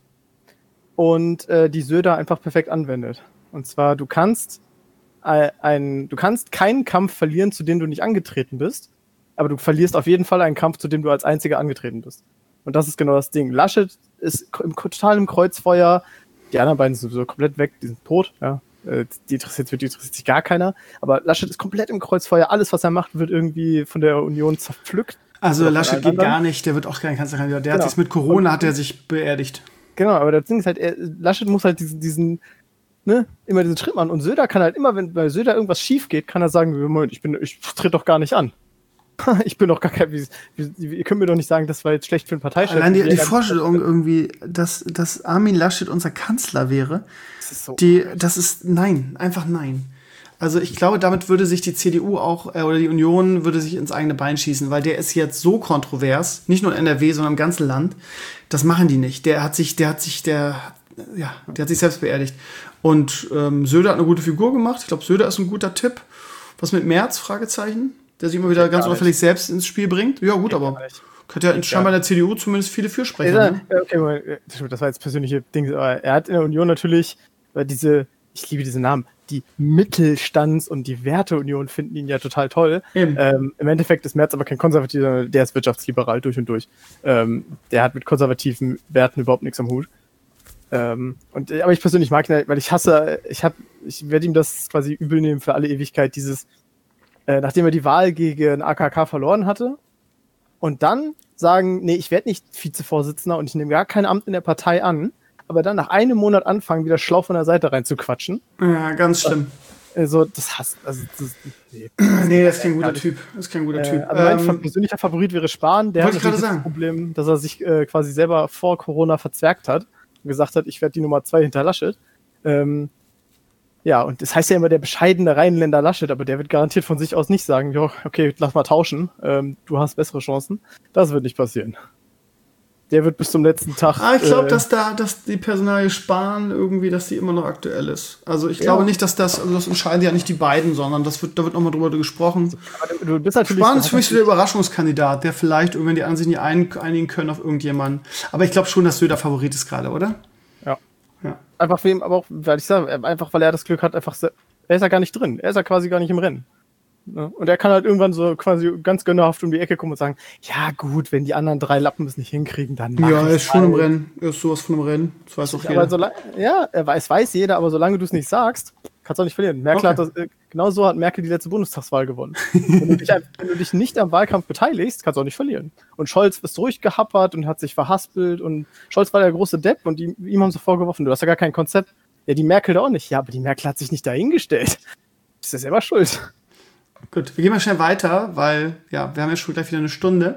und äh, die Söder einfach perfekt anwendet. Und zwar, du kannst äh, ein, du kannst keinen Kampf verlieren, zu dem du nicht angetreten bist, aber du verlierst auf jeden Fall einen Kampf, zu dem du als Einziger angetreten bist. Und das ist genau das Ding. Laschet ist im, total im Kreuzfeuer, die anderen beiden sind sowieso komplett weg, die sind tot, ja. Die interessiert, für die interessiert sich gar keiner. Aber Laschet ist komplett im Kreuzfeuer. Alles, was er macht, wird irgendwie von der Union zerpflückt. Also Laschet geht gar nicht. Der wird auch kein Kanzlerkandidat. Der genau. hat sich mit Corona, hat er sich beerdigt. Genau, aber das Ding ist halt, er, Laschet muss halt diesen, diesen, ne, immer diesen Schritt machen. Und Söder kann halt immer, wenn bei Söder irgendwas schief geht, kann er sagen, Moment, ich bin, ich trete doch gar nicht an. Ich bin doch gar kein, wie, wie, ihr könnt mir doch nicht sagen, das war jetzt schlecht für den Parteichef. Allein die, die Vorstellung irgendwie, dass, dass Armin Laschet unser Kanzler wäre, das ist, so die, das ist nein, einfach nein. Also ich glaube, damit würde sich die C D U auch, äh, oder die Union würde sich ins eigene Bein schießen, weil der ist jetzt so kontrovers, nicht nur in N R W, sondern im ganzen Land. Das machen die nicht. Der hat sich, der hat sich, der, ja, der hat sich selbst beerdigt. Und ähm, Söder hat eine gute Figur gemacht. Ich glaube, Söder ist ein guter Tipp. Was mit Merz? Fragezeichen. Der sich immer wieder ganz unauffällig selbst ins Spiel bringt. Ja, gut, aber hat ja scheinbar in der C D U zumindest viele Fürsprecher. Ne? Okay, das war jetzt persönliche Ding, aber er hat in der Union natürlich diese, ich liebe diese Namen, die Mittelstands- und die Werteunion finden ihn ja total toll. Ähm, Im Endeffekt ist Merz aber kein Konservativer, der ist wirtschaftsliberal durch und durch. Ähm, der hat mit konservativen Werten überhaupt nichts am Hut. Ähm, und, aber ich persönlich mag ihn, weil ich hasse, ich hab, ich werde ihm das quasi übel nehmen für alle Ewigkeit, dieses Äh, nachdem er die Wahl gegen A K K verloren hatte und dann sagen, nee, ich werde nicht Vizevorsitzender und ich nehme gar kein Amt in der Partei an, aber dann nach einem Monat anfangen, wieder schlau von der Seite rein zu quatschen. Ja, ganz schlimm. Also, das hasst, also, das, nee. nee, das ist kein guter Typ. Das ist kein guter Typ. Äh, also mein ähm, persönlicher Favorit wäre Spahn, der hat natürlich das Problem, dass er sich äh, quasi selber vor Corona verzwergt hat und gesagt hat, ich werde die Nummer zwei hinter Laschet. Ähm, Ja, und das heißt ja immer der bescheidene Rheinländer Laschet, aber der wird garantiert von sich aus nicht sagen, jo, okay, lass mal tauschen, ähm, du hast bessere Chancen. Das wird nicht passieren. Der wird bis zum letzten Tag... Ah, ich glaube, äh, dass da, dass die Personalie Spahn irgendwie, dass die immer noch aktuell ist. Also ich ja. glaube nicht, dass das, also das entscheiden ja nicht die beiden, sondern das wird, da wird nochmal drüber gesprochen. Du, du bist natürlich Spahn ist für mich so der Überraschungskandidat, der vielleicht irgendwann die anderen sich nicht ein, einigen können auf irgendjemanden. Aber ich glaube schon, dass Söder Favorit ist gerade, oder? Ja. Ja. Einfach wem, aber auch, weil ich sage, einfach weil er das Glück hat, einfach, er ist ja gar nicht drin, er ist ja quasi gar nicht im Rennen. Und er kann halt irgendwann so quasi ganz gönnerhaft um die Ecke kommen und sagen, ja gut, wenn die anderen drei Lappen es nicht hinkriegen, dann mach ja, er ist schon im Rennen, er ist sowas von im Rennen, das weiß auch jeder. Solange, ja, er weiß, weiß jeder, aber solange du es nicht sagst, kannst du auch nicht verlieren. Merkel okay. hat das, genau so hat Merkel die letzte Bundestagswahl gewonnen. wenn, du dich, wenn du dich nicht am Wahlkampf beteiligst, kannst du auch nicht verlieren. Und Scholz ist durchgehappert und hat sich verhaspelt und Scholz war der große Depp und die, ihm haben sie vorgeworfen, du hast ja gar kein Konzept. Ja, die Merkel da auch nicht. Ja, aber die Merkel hat sich nicht dahingestellt. Ist ja selber schuld. Gut, wir gehen mal schnell weiter, weil, ja, wir haben ja schon gleich wieder eine Stunde.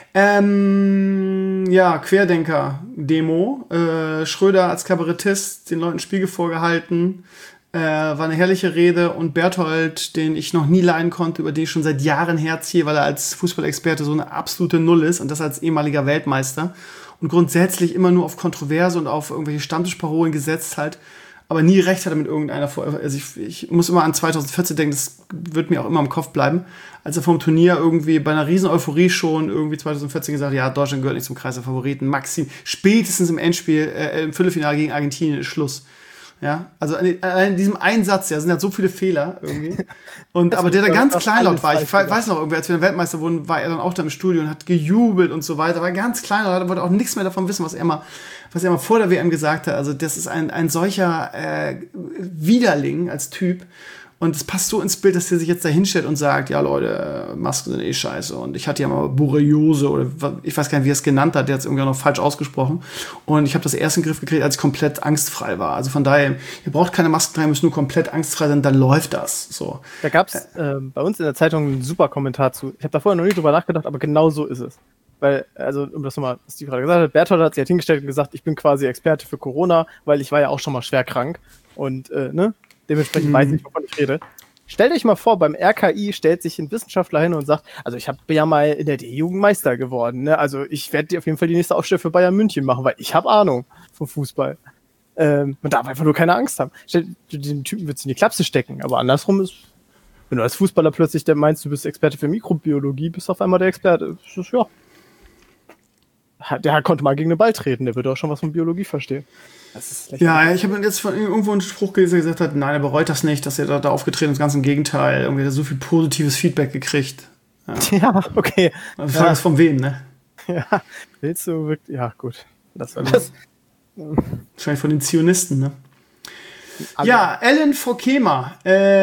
Ähm, ja, Querdenker-Demo. Äh, Schröder als Kabarettist, den Leuten Spiegel vorgehalten. Äh, war eine herrliche Rede. Und Berthold, den ich noch nie leiden konnte, über den ich schon seit Jahren herziehe, weil er als Fußballexperte so eine absolute Null ist und das als ehemaliger Weltmeister. Und grundsätzlich immer nur auf Kontroverse und auf irgendwelche Stammtischparolen gesetzt halt. aber nie recht hatte mit irgendeiner vor. Also ich, ich muss immer an zwanzig vierzehn denken, das wird mir auch immer im Kopf bleiben, als er vom Turnier irgendwie bei einer riesen Euphorie schon irgendwie zwanzig vierzehn gesagt hat, ja, Deutschland gehört nicht zum Kreis der Favoriten, Maxim, spätestens im Endspiel, äh, im Viertelfinale gegen Argentinien ist Schluss. Ja, also in, in diesem einen Satz, ja, sind halt so viele Fehler irgendwie. Und, aber der da ganz kleinlaut war, ich weiß noch, irgendwie, als wir Weltmeister wurden, war er dann auch da im Studio und hat gejubelt und so weiter, war ganz kleinlaut, wollte auch nichts mehr davon wissen, was er mal, was er mal vor der W M gesagt hat. Also das ist ein, ein solcher äh, Widerling als Typ. Und es passt so ins Bild, dass er sich jetzt da hinstellt und sagt, ja Leute, Masken sind eh scheiße. Und ich hatte ja mal Borreliose oder ich weiß gar nicht, wie er es genannt hat, der hat es irgendwie auch noch falsch ausgesprochen. Und ich habe das erst in den Griff gekriegt, als ich komplett angstfrei war. Also von daher, ihr braucht keine Masken tragen, ihr müsst nur komplett angstfrei sein, dann läuft das. So. Da gab es äh, bei uns in der Zeitung einen super Kommentar zu. Ich habe da vorher noch nie drüber nachgedacht, aber genau so ist es. Weil, also, um das nochmal, was die gerade gesagt hat, Berthold hat sich halt hingestellt und gesagt, ich bin quasi Experte für Corona, weil ich war ja auch schon mal schwer krank. Und, äh, ne? Dementsprechend mhm. weiß ich, wovon ich rede. Stell dich mal vor, beim R K I stellt sich ein Wissenschaftler hin und sagt, also ich habe ja mal in der D-Jugend Meister geworden, ne? Also ich werde auf jeden Fall die nächste Aufstellung für Bayern München machen, weil ich habe Ahnung vom Fußball. Ähm, man darf einfach nur keine Angst haben. Stell, den Typen wird's in die Klapse stecken, aber andersrum ist, wenn du als Fußballer plötzlich der meinst, du bist Experte für Mikrobiologie, bist auf einmal der Experte. Das ist, ja. Der konnte mal gegen den Ball treten, der würde auch schon was von Biologie verstehen. Das ist ja, ich habe jetzt von irgendwo einen Spruch gelesen, der gesagt hat, nein, er bereut das nicht, dass er da, da aufgetreten ist, ganz im Gegenteil. Irgendwie hat er so viel positives Feedback gekriegt. Ja, ja okay. Also ja. Frage ist von wem, ne? Ja, willst du wirklich, ja gut. Das war das. Wahrscheinlich von den Zionisten, ne? Also. Ja, Ellen Vokema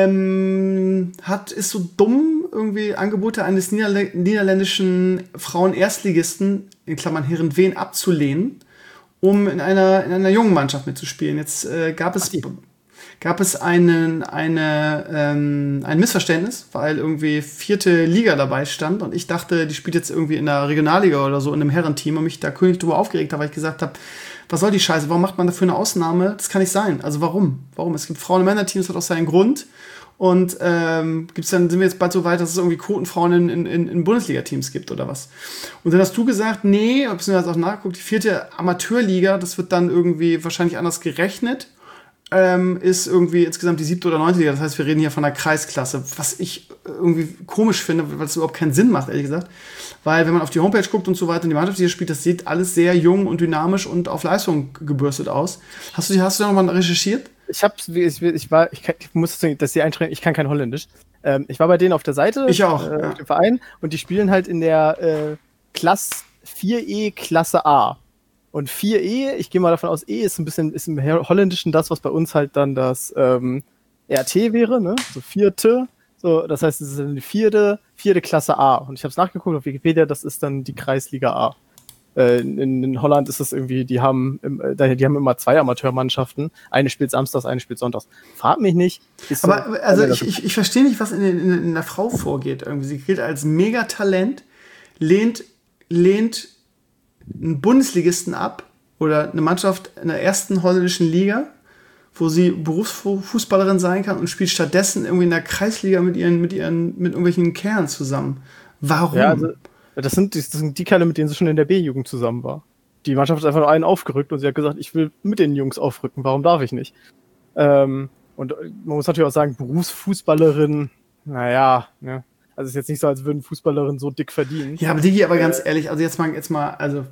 ähm, hat, ist so dumm, irgendwie Angebote eines Niederl- niederländischen Frauen-Erstligisten, in Klammern Heerenveen, abzulehnen, um in einer, in einer jungen Mannschaft mitzuspielen. Jetzt äh, gab es, gab es einen, eine, ähm, ein Missverständnis, weil irgendwie vierte Liga dabei stand und ich dachte, die spielt jetzt irgendwie in der Regionalliga oder so in einem Herrenteam und mich da König drüber aufgeregt habe, weil ich gesagt habe, was soll die Scheiße? Warum macht man dafür eine Ausnahme? Das kann nicht sein. Also warum? Warum? Es gibt Frauen- und Männerteams, das hat auch seinen Grund. Und ähm, gibt's dann, sind wir jetzt bald so weit, dass es irgendwie Quotenfrauen in, in, in Bundesliga-Teams gibt oder was? Und dann hast du gesagt, nee, beziehungsweise auch nachgeguckt, die vierte Amateurliga, das wird dann irgendwie wahrscheinlich anders gerechnet, ähm, ist irgendwie insgesamt die siebte oder neunte Liga. Das heißt, wir reden hier von einer Kreisklasse, was ich irgendwie komisch finde, weil es überhaupt keinen Sinn macht, ehrlich gesagt. Weil wenn man auf die Homepage guckt und so weiter und die Mannschaft, die hier spielt, das sieht alles sehr jung und dynamisch und auf Leistung gebürstet aus. Hast du, hast du da nochmal recherchiert? Ich hab's, ich, ich war, ich, kann, ich muss das hier einschränken, ich kann kein Holländisch. Ähm, ich war bei denen auf der Seite. Ich auch. Äh, ja. Im Verein und die spielen halt in der äh, Klasse vier E Klasse A. Und vier E, ich gehe mal davon aus, E ist ein bisschen, ist im Holländischen das, was bei uns halt dann das ähm, R T wäre, ne? So vierte. So, das heißt, es ist eine vierte, vierte Klasse A. Und ich habe es nachgeguckt auf Wikipedia, das ist dann die Kreisliga A. Äh, in, in Holland ist das irgendwie, die haben, im, äh, die haben immer zwei Amateurmannschaften. Eine spielt samstags, eine spielt sonntags. Frag mich nicht. Ist aber so, also ich, ich, ich verstehe nicht, was in, in, in der Frau vorgeht. Irgendwie. Sie gilt als Megatalent, lehnt, lehnt einen Bundesligisten ab oder eine Mannschaft in der ersten holländischen Liga, wo sie Berufsfußballerin sein kann und spielt stattdessen irgendwie in der Kreisliga mit ihren, mit ihren, mit irgendwelchen Kerlen zusammen. Warum? Ja, also, das sind, das sind die Kerle, mit denen sie schon in der B-Jugend zusammen war. Die Mannschaft ist einfach nur einen aufgerückt und sie hat gesagt, ich will mit den Jungs aufrücken, warum darf ich nicht? Ähm, und man muss natürlich auch sagen, Berufsfußballerin, naja, ne? Also es ist jetzt nicht so, als würden Fußballerinnen so dick verdienen. Ja, aber Digi, aber äh, ganz ehrlich, also jetzt mal, jetzt mal, also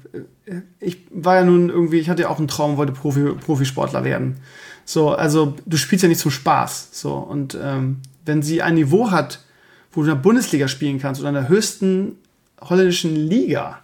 ich war ja nun irgendwie, ich hatte ja auch einen Traum, wollte Profi, Profisportler werden. So, also du spielst ja nicht zum Spaß. So, und ähm, wenn sie ein Niveau hat, wo du in der Bundesliga spielen kannst oder in der höchsten holländischen Liga,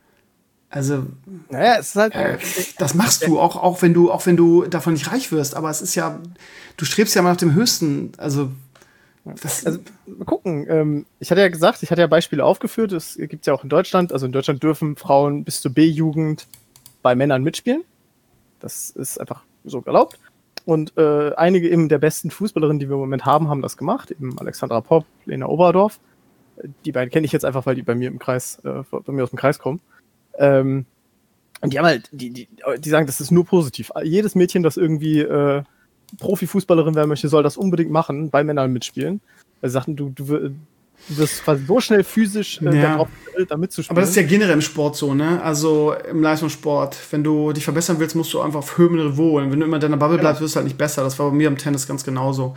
also naja, es ist halt, äh, das machst du auch, auch wenn du, auch wenn du davon nicht reich wirst, aber es ist ja, du strebst ja mal nach dem höchsten, also Das also, mal gucken. Ähm, ich hatte ja gesagt, ich hatte ja Beispiele aufgeführt. Es gibt ja auch in Deutschland. Also in Deutschland dürfen Frauen bis zur B-Jugend bei Männern mitspielen. Das ist einfach so erlaubt. Und äh, einige eben der besten Fußballerinnen, die wir im Moment haben, haben das gemacht. Eben Alexandra Popp, Lena Oberdorf. Die beiden kenne ich jetzt einfach, weil die bei mir im Kreis, äh, bei mir aus dem Kreis kommen. Ähm, und die haben halt, die, die, die sagen, das ist nur positiv. Jedes Mädchen, das irgendwie äh, Profifußballerin werden möchte, soll das unbedingt machen, bei Männern mitspielen. Weil sie sagten, du, du, Du wirst quasi so schnell physisch äh, ja. darauf da mitzuspielen. Aber das ist ja generell im Sport so, ne? Also im Leistungssport. Wenn du dich verbessern willst, musst du einfach auf höherem Niveau. Und wenn du immer in deiner Bubble bleibst, wirst du halt nicht besser. Das war bei mir im Tennis ganz genauso.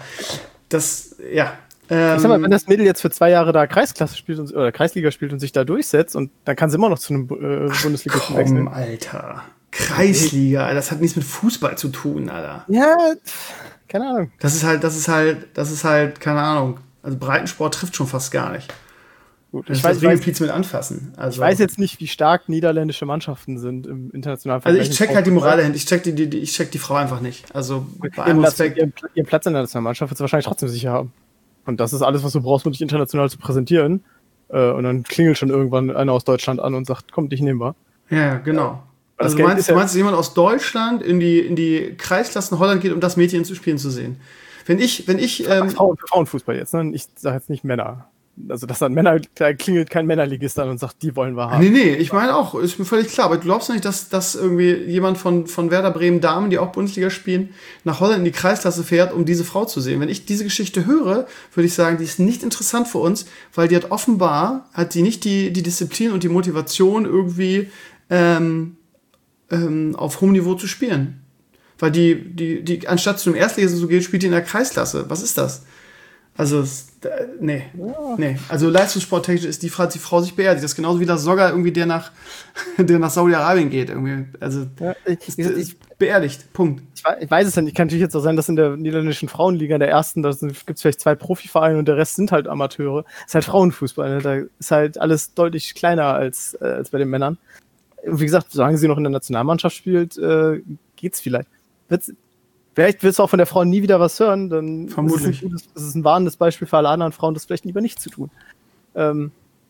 Das, ja. Ähm, ich sag mal, wenn das Mädel jetzt für zwei Jahre da Kreisklasse spielt und, oder Kreisliga spielt und sich da durchsetzt, und dann kann sie immer noch zu einem äh, Bundesligisten wechseln. Alter. Kreisliga, das hat nichts mit Fußball zu tun, Alter. Ja, keine Ahnung. Das ist halt, das ist halt, das ist halt, keine Ahnung. Also Breitensport trifft schon fast gar nicht. Gut, das ich weiß, weiß mit anfassen. Also, ich weiß jetzt nicht, wie stark niederländische Mannschaften sind im internationalen Vergleich. Also ich check halt die Moral dahinter. Ich check die, die, ich check die Frau einfach nicht. Also bei allem Respekt. Ihren, ihren Platz in der Nationalmannschaft wird sie wahrscheinlich trotzdem sicher haben. Und das ist alles, was du brauchst, um dich international zu präsentieren. Äh, und dann klingelt schon irgendwann einer aus Deutschland an und sagt, komm, dich nehmen wir. Ja, genau. Ja, also du meinst, ja du meinst, dass jemand aus Deutschland in die, in die Kreisklassen Holland geht, um das Mädchen zu spielen zu sehen? Wenn ich, wenn ich... Ähm, Frauen, Frauenfußball jetzt, ne? Ich sage jetzt nicht Männer. Also, dass dann Männer, da klingelt kein Männerligist an und sagt, die wollen wir haben. Nee, nee, ich meine auch, ist mir völlig klar. Aber du glaubst nicht, dass, dass irgendwie jemand von, von Werder Bremen Damen, die auch Bundesliga spielen, nach Holland in die Kreisklasse fährt, um diese Frau zu sehen. Wenn ich diese Geschichte höre, würde ich sagen, die ist nicht interessant für uns, weil die hat offenbar, hat die nicht die, die Disziplin und die Motivation irgendwie ähm, ähm, auf hohem Niveau zu spielen. Weil die, die, die, anstatt zu einem Erstligisten zu gehen, spielt die in der Kreisklasse. Was ist das? Also, nee, ja. nee. Also leistungssporttechnisch ist die Frau, die Frau sich beerdigt. Das ist genauso wie der Sogger irgendwie, der nach, der nach Saudi-Arabien geht. Irgendwie. Also, ja, ich, ist, ich, beerdigt. Punkt. Ich, ich weiß es nicht. Kann natürlich jetzt auch sein, dass in der niederländischen Frauenliga, in der ersten, da gibt es vielleicht zwei Profivereine und der Rest sind halt Amateure. Das ist halt Frauenfußball. Ne? Da ist halt alles deutlich kleiner als, äh, als bei den Männern. Und wie gesagt, solange sie noch in der Nationalmannschaft spielt, äh, geht's vielleicht. Wird's, Vielleicht willst du auch von der Frau nie wieder was hören, dann Vermutlich. Ist es, ein gutes, ist es ein warnendes Beispiel für alle anderen Frauen, das vielleicht lieber nicht zu tun. Ähm,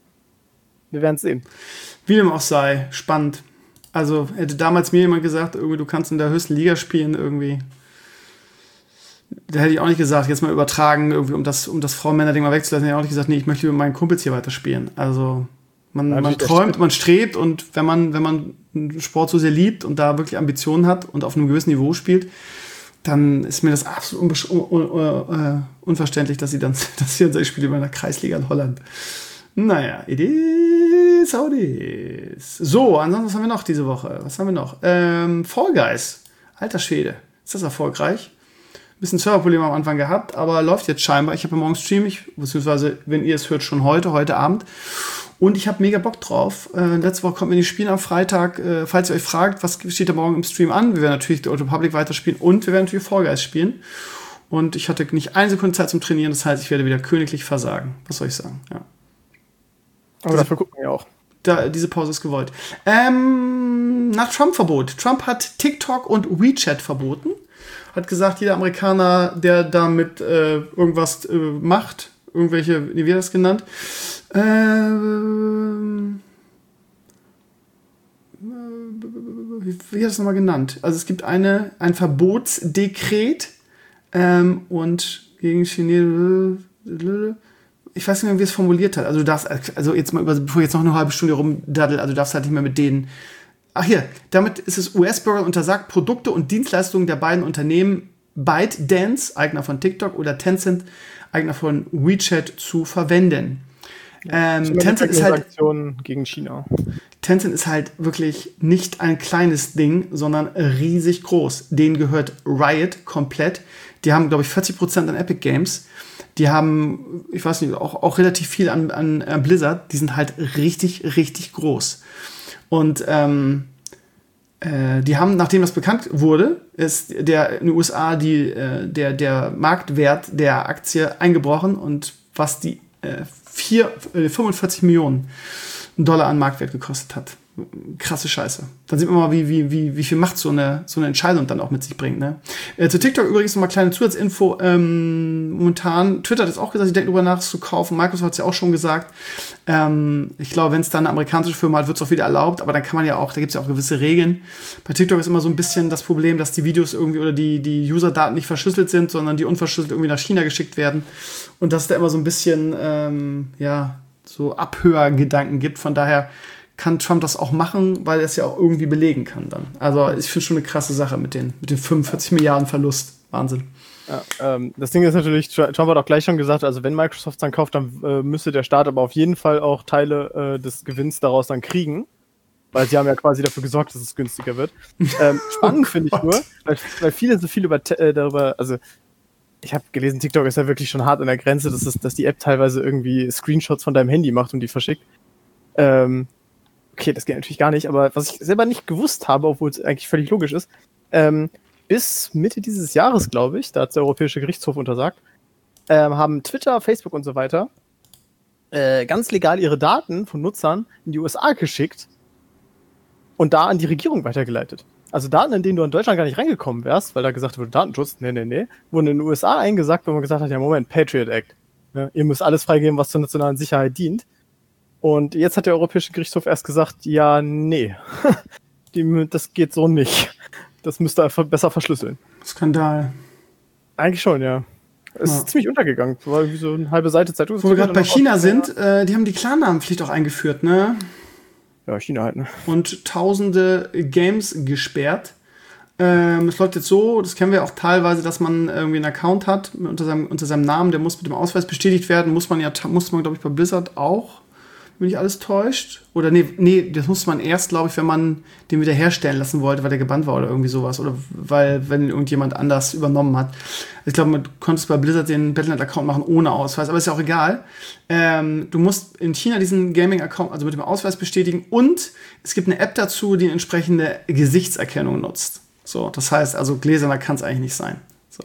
wir werden es sehen. Wie dem auch sei, spannend. Also hätte damals mir jemand gesagt, irgendwie du kannst in der höchsten Liga spielen, irgendwie. Da hätte ich auch nicht gesagt, jetzt mal übertragen, irgendwie, um das, um das Frauen-Männer-Ding mal wegzulassen, hätte ich auch nicht gesagt, nee, ich möchte mit meinen Kumpels hier weiterspielen. Also man, ja, man träumt, man strebt, und wenn man, wenn man einen Sport so sehr liebt und da wirklich Ambitionen hat und auf einem gewissen Niveau spielt, dann ist mir das absolut unbe- un- un- un- unverständlich, dass sie dann, dass sie dann spielt über einer Kreisliga in Holland. Naja, it is how it is. So, ansonsten, was haben wir noch diese Woche? Was haben wir noch? Ähm, Fall Guys. Alter Schwede. Ist das erfolgreich? Ein bisschen Serverprobleme am Anfang gehabt, aber läuft jetzt scheinbar. Ich habe ja morgen Stream, ich, beziehungsweise, wenn ihr es hört, schon heute, heute Abend. Und ich habe mega Bock drauf. Äh, letzte Woche konnten wir nicht spielen am Freitag. Äh, falls ihr euch fragt, was steht da morgen im Stream an? Wir werden natürlich The Old Republic weiterspielen und wir werden natürlich Fall Guys spielen. Und ich hatte nicht eine Sekunde Zeit zum Trainieren, das heißt, ich werde wieder königlich versagen. Was soll ich sagen? Ja. Aber dafür gucken wir auch. Da, diese Pause ist gewollt. Ähm, nach Trump-Verbot. Trump hat TikTok und WeChat verboten. Hat gesagt, jeder Amerikaner, der damit äh, irgendwas äh, macht, irgendwelche, wie wird das genannt? Ähm, wie, wie hat das nochmal genannt? Also es gibt eine, ein Verbotsdekret ähm, und gegen Chinesen, ich weiß nicht mehr, wie es formuliert hat. Also du darfst, also jetzt mal, über, bevor ich jetzt noch eine halbe Stunde rumdaddel, also du darfst halt nicht mehr mit denen. Ach hier, damit ist es U S-Bürgern untersagt, Produkte und Dienstleistungen der beiden Unternehmen ByteDance, Eigner von TikTok, oder Tencent, Eigner von WeChat, zu verwenden. Ähm, Tencent ist halt gegen China. Tencent ist halt wirklich nicht ein kleines Ding, sondern riesig groß. Denen gehört Riot komplett. Die haben, glaube ich, vierzig Prozent an Epic Games. Die haben, ich weiß nicht, auch, auch relativ viel an, an, an Blizzard. Die sind halt richtig, richtig groß. Und ähm, äh, die haben, nachdem das bekannt wurde, ist der in den U S A die, äh, der, der Marktwert der Aktie eingebrochen, und was die äh, vier, äh, fünfundvierzig Millionen Dollar an Marktwert gekostet hat. Krasse Scheiße. Dann sieht man mal, wie, wie, wie, wie viel Macht so eine, so eine Entscheidung dann auch mit sich bringt. Ne? Äh, zu TikTok übrigens noch mal kleine Zusatzinfo. Ähm, momentan, Twitter hat jetzt auch gesagt, sie denken darüber nach, es zu kaufen. Microsoft hat es ja auch schon gesagt. Ähm, ich glaube, wenn es dann eine amerikanische Firma hat, wird es auch wieder erlaubt. Aber dann kann man ja auch, da gibt es ja auch gewisse Regeln. Bei TikTok ist immer so ein bisschen das Problem, dass die Videos irgendwie oder die, die User-Daten nicht verschlüsselt sind, sondern die unverschlüsselt irgendwie nach China geschickt werden. Und dass es da immer so ein bisschen, ähm, ja, so Abhörgedanken gibt. Von daher kann Trump das auch machen, weil er es ja auch irgendwie belegen kann dann. Also ich finde schon eine krasse Sache mit den, mit den fünfundvierzig Milliarden Verlust. Wahnsinn. Ja, ähm, das Ding ist natürlich, Trump hat auch gleich schon gesagt, also wenn Microsoft dann kauft, dann äh, müsste der Staat aber auf jeden Fall auch Teile äh, des Gewinns daraus dann kriegen. Weil sie haben ja quasi dafür gesorgt, dass es günstiger wird. Ähm, spannend finde ich nur, weil, weil viele so viel über äh, darüber, also ich habe gelesen, TikTok ist ja wirklich schon hart an der Grenze, dass, es, dass die App teilweise irgendwie Screenshots von deinem Handy macht und die verschickt. Ähm, okay, das geht natürlich gar nicht, aber was ich selber nicht gewusst habe, obwohl es eigentlich völlig logisch ist, ähm, bis Mitte dieses Jahres, glaube ich, da hat der Europäische Gerichtshof untersagt, ähm, haben Twitter, Facebook und so weiter äh, ganz legal ihre Daten von Nutzern in die U S A geschickt und da an die Regierung weitergeleitet. Also Daten, in denen du in Deutschland gar nicht reingekommen wärst, weil da gesagt wurde, Datenschutz, nee, nee, nee, wurden in den U S A eingesagt, wenn man gesagt hat, ja Moment, Patriot Act. Ja, ihr müsst alles freigeben, was zur nationalen Sicherheit dient. Und jetzt hat der Europäische Gerichtshof erst gesagt, ja, nee, die, das geht so nicht. Das müsst ihr einfach besser verschlüsseln. Skandal. Eigentlich schon, ja. Es ja. ist ziemlich untergegangen. War irgendwie so eine halbe Seite Zeitung. Wo wir gerade bei China sind, äh, die haben die Klarnamenpflicht auch eingeführt, ne? Ja, China halt, ne? Und tausende Games gesperrt. Ähm, es läuft jetzt so, das kennen wir auch teilweise, dass man irgendwie einen Account hat unter seinem, unter seinem Namen, der muss mit dem Ausweis bestätigt werden. Muss man ja, muss man, glaube ich, bei Blizzard auch. Wenn mich alles täuscht. Oder nee, nee, das musste man erst, glaube ich, wenn man den wiederherstellen lassen wollte, weil der gebannt war oder irgendwie sowas. Oder weil, wenn irgendjemand anders übernommen hat. Ich glaube, man konnte bei Blizzard den Battle Net Account machen ohne Ausweis, aber ist ja auch egal. Ähm, du musst in China diesen Gaming-Account, also mit dem Ausweis bestätigen, und es gibt eine App dazu, die entsprechende Gesichtserkennung nutzt. So, das heißt, also gläserner kann es eigentlich nicht sein. So.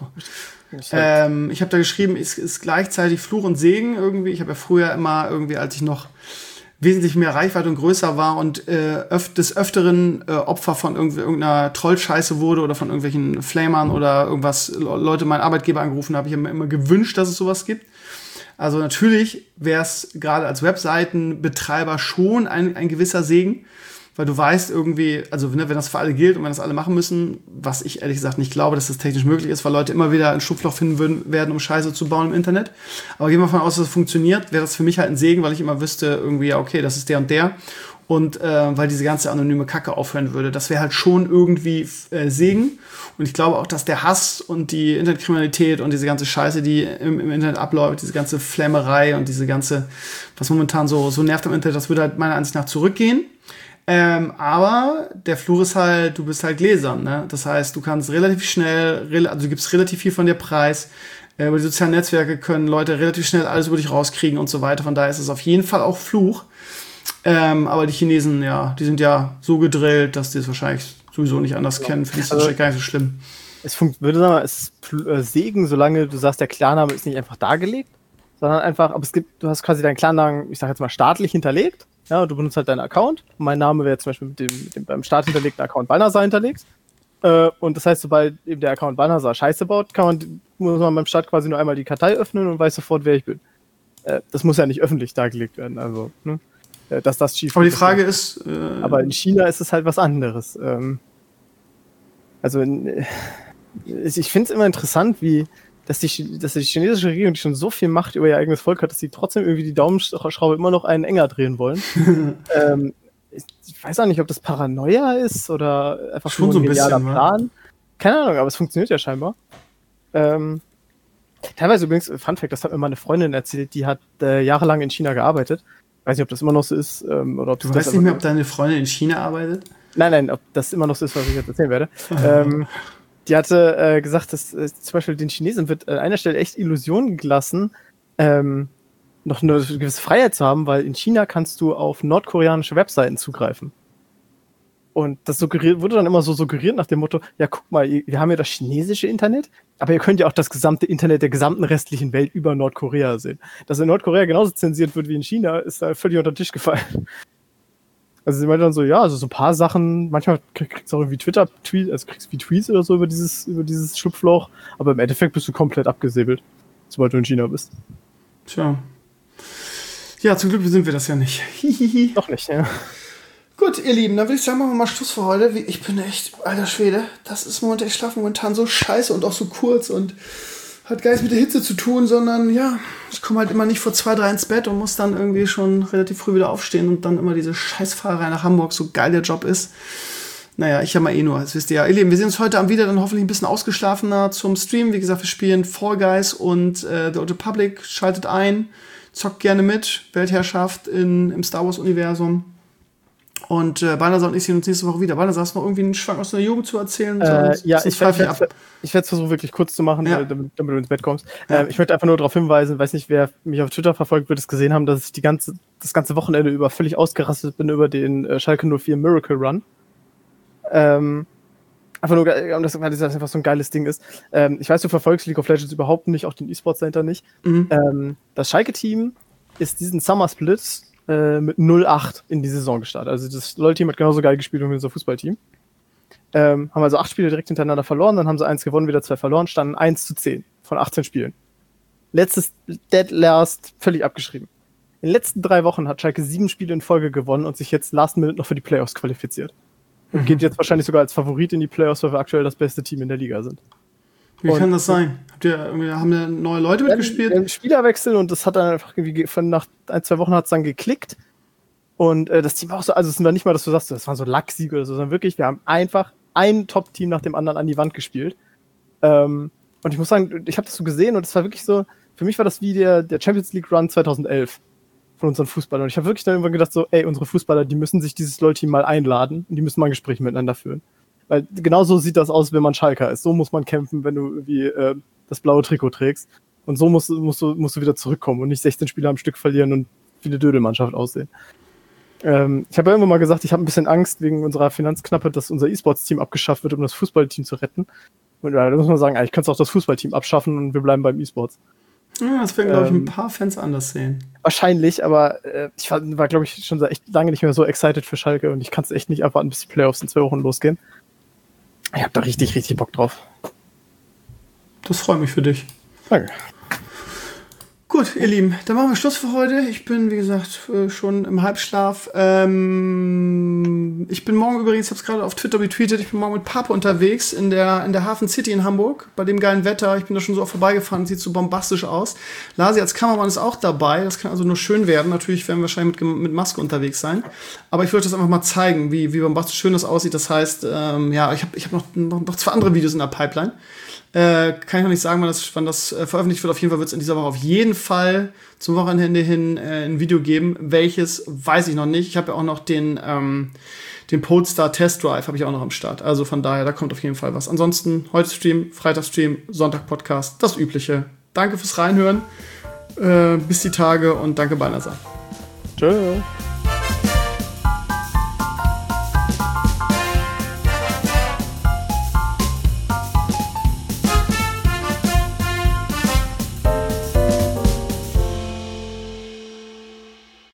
Ähm, ich habe da geschrieben, es ist gleichzeitig Fluch und Segen irgendwie. Ich habe ja früher immer irgendwie, als ich noch wesentlich mehr Reichweite und größer war und äh, öf- des Öfteren äh, Opfer von irgendwie, irgendeiner Trollscheiße wurde oder von irgendwelchen Flamern oder irgendwas, Leute meinen Arbeitgeber angerufen habe, ich habe mir immer gewünscht, dass es sowas gibt. Also natürlich wäre es gerade als Webseitenbetreiber schon ein, ein gewisser Segen, weil du weißt irgendwie, also ne, wenn das für alle gilt und wenn das alle machen müssen, was ich ehrlich gesagt nicht glaube, dass das technisch möglich ist, weil Leute immer wieder ein Schlupfloch finden würden, werden, um Scheiße zu bauen im Internet. Aber gehen wir davon aus, dass es funktioniert, wäre das für mich halt ein Segen, weil ich immer wüsste, irgendwie, ja, okay, das ist der und der. Und äh, weil diese ganze anonyme Kacke aufhören würde. Das wäre halt schon irgendwie äh, Segen. Und ich glaube auch, dass der Hass und die Internetkriminalität und diese ganze Scheiße, die im, im Internet abläuft, diese ganze Flammerei und diese ganze, was momentan so, so nervt am Internet, das würde halt meiner Ansicht nach zurückgehen. Ähm, aber der Fluch ist halt, du bist halt gläsern, ne? Das heißt, du kannst relativ schnell, re- also du gibst relativ viel von dir preis. Äh, über die sozialen Netzwerke können Leute relativ schnell alles über dich rauskriegen und so weiter. Von daher ist es auf jeden Fall auch Fluch. Ähm, aber die Chinesen, ja, die sind ja so gedrillt, dass die es wahrscheinlich sowieso nicht anders ja. kennen. Für die ist das also, gar nicht so schlimm. Es funkt, würde sagen, es ist äh, Segen, solange du sagst, der Klarname ist nicht einfach dargelegt, sondern einfach, aber es gibt, du hast quasi deinen Klarnamen, ich sag jetzt mal, staatlich hinterlegt. Ja, du benutzt halt deinen Account. Mein Name wäre zum Beispiel mit dem, mit dem beim Staat hinterlegten Account Balnasar hinterlegt. Äh, und das heißt, sobald eben der Account Balnasar Scheiße baut, kann man, muss man beim Staat quasi nur einmal die Kartei öffnen und weiß sofort, wer ich bin. Äh, das muss ja nicht öffentlich dargelegt werden. Also, ne? Äh, dass das schief Aber die Frage ist. Äh aber in China ist es halt was anderes. Ähm, also, in, äh, ich finde es immer interessant, wie. Dass die, dass die chinesische Regierung, die schon so viel Macht über ihr eigenes Volk hat, dass sie trotzdem irgendwie die Daumenschraube immer noch einen enger drehen wollen. ähm, ich, ich weiß auch nicht, ob das Paranoia ist oder einfach schon nur ein so ein genialer bisschen, Plan. Keine Ahnung, aber es funktioniert ja scheinbar. Ähm, teilweise übrigens, Fun Fact, das hat mir meine Freundin erzählt, die hat äh, jahrelang in China gearbeitet. Weiß nicht, ob das immer noch so ist. Ähm, oder ob du das weißt nicht mehr, ob deine Freundin in China arbeitet? Nein, nein, ob das immer noch so ist, was ich jetzt erzählen werde. ähm, Die hatte äh, gesagt, dass äh, zum Beispiel den Chinesen wird an einer Stelle echt Illusionen gelassen, ähm, noch eine gewisse Freiheit zu haben, weil in China kannst du auf nordkoreanische Webseiten zugreifen. Und das suggeriert, wurde dann immer so suggeriert nach dem Motto, ja guck mal, wir haben ja das chinesische Internet, aber ihr könnt ja auch das gesamte Internet der gesamten restlichen Welt über Nordkorea sehen. Dass in Nordkorea genauso zensiert wird wie in China, ist da völlig unter den Tisch gefallen. Also sie meinte dann so, ja, also so ein paar Sachen, manchmal kriegst du auch irgendwie Twitter-Tweets, also kriegst du wie Tweets oder so über dieses, über dieses Schlupfloch, aber im Endeffekt bist du komplett abgesäbelt, sobald du in China bist. Tja. Ja, zum Glück sind wir das ja nicht. Hihihi. Doch nicht, ja. Gut, ihr Lieben, dann würde ich sagen, machen wir mal Schluss für heute. Ich bin echt, alter Schwede, das ist momentan, ich schlafe momentan so scheiße und auch so kurz und hat gar nichts mit der Hitze zu tun, sondern ja, ich komme halt immer nicht vor zwei, drei ins Bett und muss dann irgendwie schon relativ früh wieder aufstehen und dann immer diese Scheißfahrerei nach Hamburg, so geil der Job ist. Naja, ich habe mal eh nur, das wisst ihr ja. Ihr Lieben, wir sehen uns heute Abend wieder, dann hoffentlich ein bisschen ausgeschlafener zum Stream. Wie gesagt, wir spielen Fall Guys und äh, The Old Republic. Schaltet ein, zockt gerne mit. Weltherrschaft in, im Star Wars-Universum. Und äh, Balnasar und ich sehen uns nächste Woche wieder. Balnasar, hast du noch irgendwie einen Schwank aus der Jugend zu erzählen? Äh, ja, ich werde es versuchen, wirklich kurz zu machen, ja. damit, damit du ins Bett kommst. Ja. Äh, ich möchte einfach nur darauf hinweisen, weiß nicht, wer mich auf Twitter verfolgt, wird es gesehen haben, dass ich die ganze, das ganze Wochenende über völlig ausgerastet bin über den äh, Schalke null vier Miracle Run. Ähm, einfach nur, dass das einfach so ein geiles Ding ist. Ähm, ich weiß, du verfolgst League of Legends überhaupt nicht, auch den E-Sports Center nicht. Mhm. Ähm, das Schalke-Team ist diesen Summer Split mit null acht in die Saison gestartet. Also das LoL-Team hat genauso geil gespielt wie unser Fußballteam. Ähm, haben also acht Spiele direkt hintereinander verloren, dann haben sie eins gewonnen, wieder zwei verloren, standen eins zu zehn von achtzehn Spielen. Letztes Dead Last völlig abgeschrieben. In den letzten drei Wochen hat Schalke sieben Spiele in Folge gewonnen und sich jetzt last minute noch für die Playoffs qualifiziert. Und mhm. geht jetzt wahrscheinlich sogar als Favorit in die Playoffs, weil wir aktuell das beste Team in der Liga sind. Wie und kann das sein? Habt ihr, haben da neue Leute mitgespielt? Ein Spielerwechsel und das hat dann einfach irgendwie von nach ein, zwei Wochen hat es dann geklickt. Und äh, das Team war auch so, also es war nicht mal, dass du sagst, das waren so Lacksiege oder so, sondern wirklich, wir haben einfach ein Top-Team nach dem anderen an die Wand gespielt. Ähm, und ich muss sagen, ich habe das so gesehen und es war wirklich so, für mich war das wie der, der Champions League Run zweitauself von unseren Fußballern. Und ich habe wirklich dann irgendwann gedacht so, ey, unsere Fußballer, die müssen sich dieses LoL-Team mal einladen und die müssen mal ein Gespräch miteinander führen. Weil genau so sieht das aus, wenn man Schalker ist. So muss man kämpfen, wenn du irgendwie äh, das blaue Trikot trägst. Und so musst, musst, du, musst du wieder zurückkommen und nicht sechzehn Spiele am Stück verlieren und wie eine Dödelmannschaft aussehen. Ähm, ich habe ja irgendwann mal gesagt, ich habe ein bisschen Angst wegen unserer Finanzknappe, dass unser E-Sports-Team abgeschafft wird, um das Fußballteam zu retten. Und ja, da muss man sagen, eigentlich kannst du auch das Fußballteam abschaffen und wir bleiben beim E-Sports. Ja, das werden, glaube ich, ein paar Fans anders sehen. Wahrscheinlich, aber äh, ich war, war glaube ich, schon echt lange nicht mehr so excited für Schalke und ich kann es echt nicht abwarten, bis die Playoffs in zwei Wochen losgehen. Ich hab da richtig, richtig Bock drauf. Das freut mich für dich. Danke. Gut, ihr Lieben, dann machen wir Schluss für heute. Ich bin, wie gesagt, schon im Halbschlaf. Ähm, ich bin morgen übrigens, ich habe es gerade auf Twitter retweetet, ich bin morgen mit Papa unterwegs in der, in der Hafen City in Hamburg, bei dem geilen Wetter. Ich bin da schon so oft vorbeigefahren, sieht so bombastisch aus. Lasi als Kameramann ist auch dabei, das kann also nur schön werden. Natürlich werden wir wahrscheinlich mit, mit Maske unterwegs sein. Aber ich wollte das einfach mal zeigen, wie, wie bombastisch schön das aussieht. Das heißt, ähm, ja, ich habe ich hab noch, noch, noch zwei andere Videos in der Pipeline. Äh, kann ich noch nicht sagen, wann das, wann das äh, veröffentlicht wird. Auf jeden Fall wird es in dieser Woche auf jeden Fall zum Wochenende hin äh, ein Video geben. Welches, weiß ich noch nicht. Ich habe ja auch noch den, ähm, den Polestar Test Drive habe ich auch noch am Start. Also von daher, da kommt auf jeden Fall was. Ansonsten heute Stream, Freitag Stream, Sonntag Podcast, das Übliche. Danke fürs Reinhören. Äh, bis die Tage und danke Balnasar. Tschö.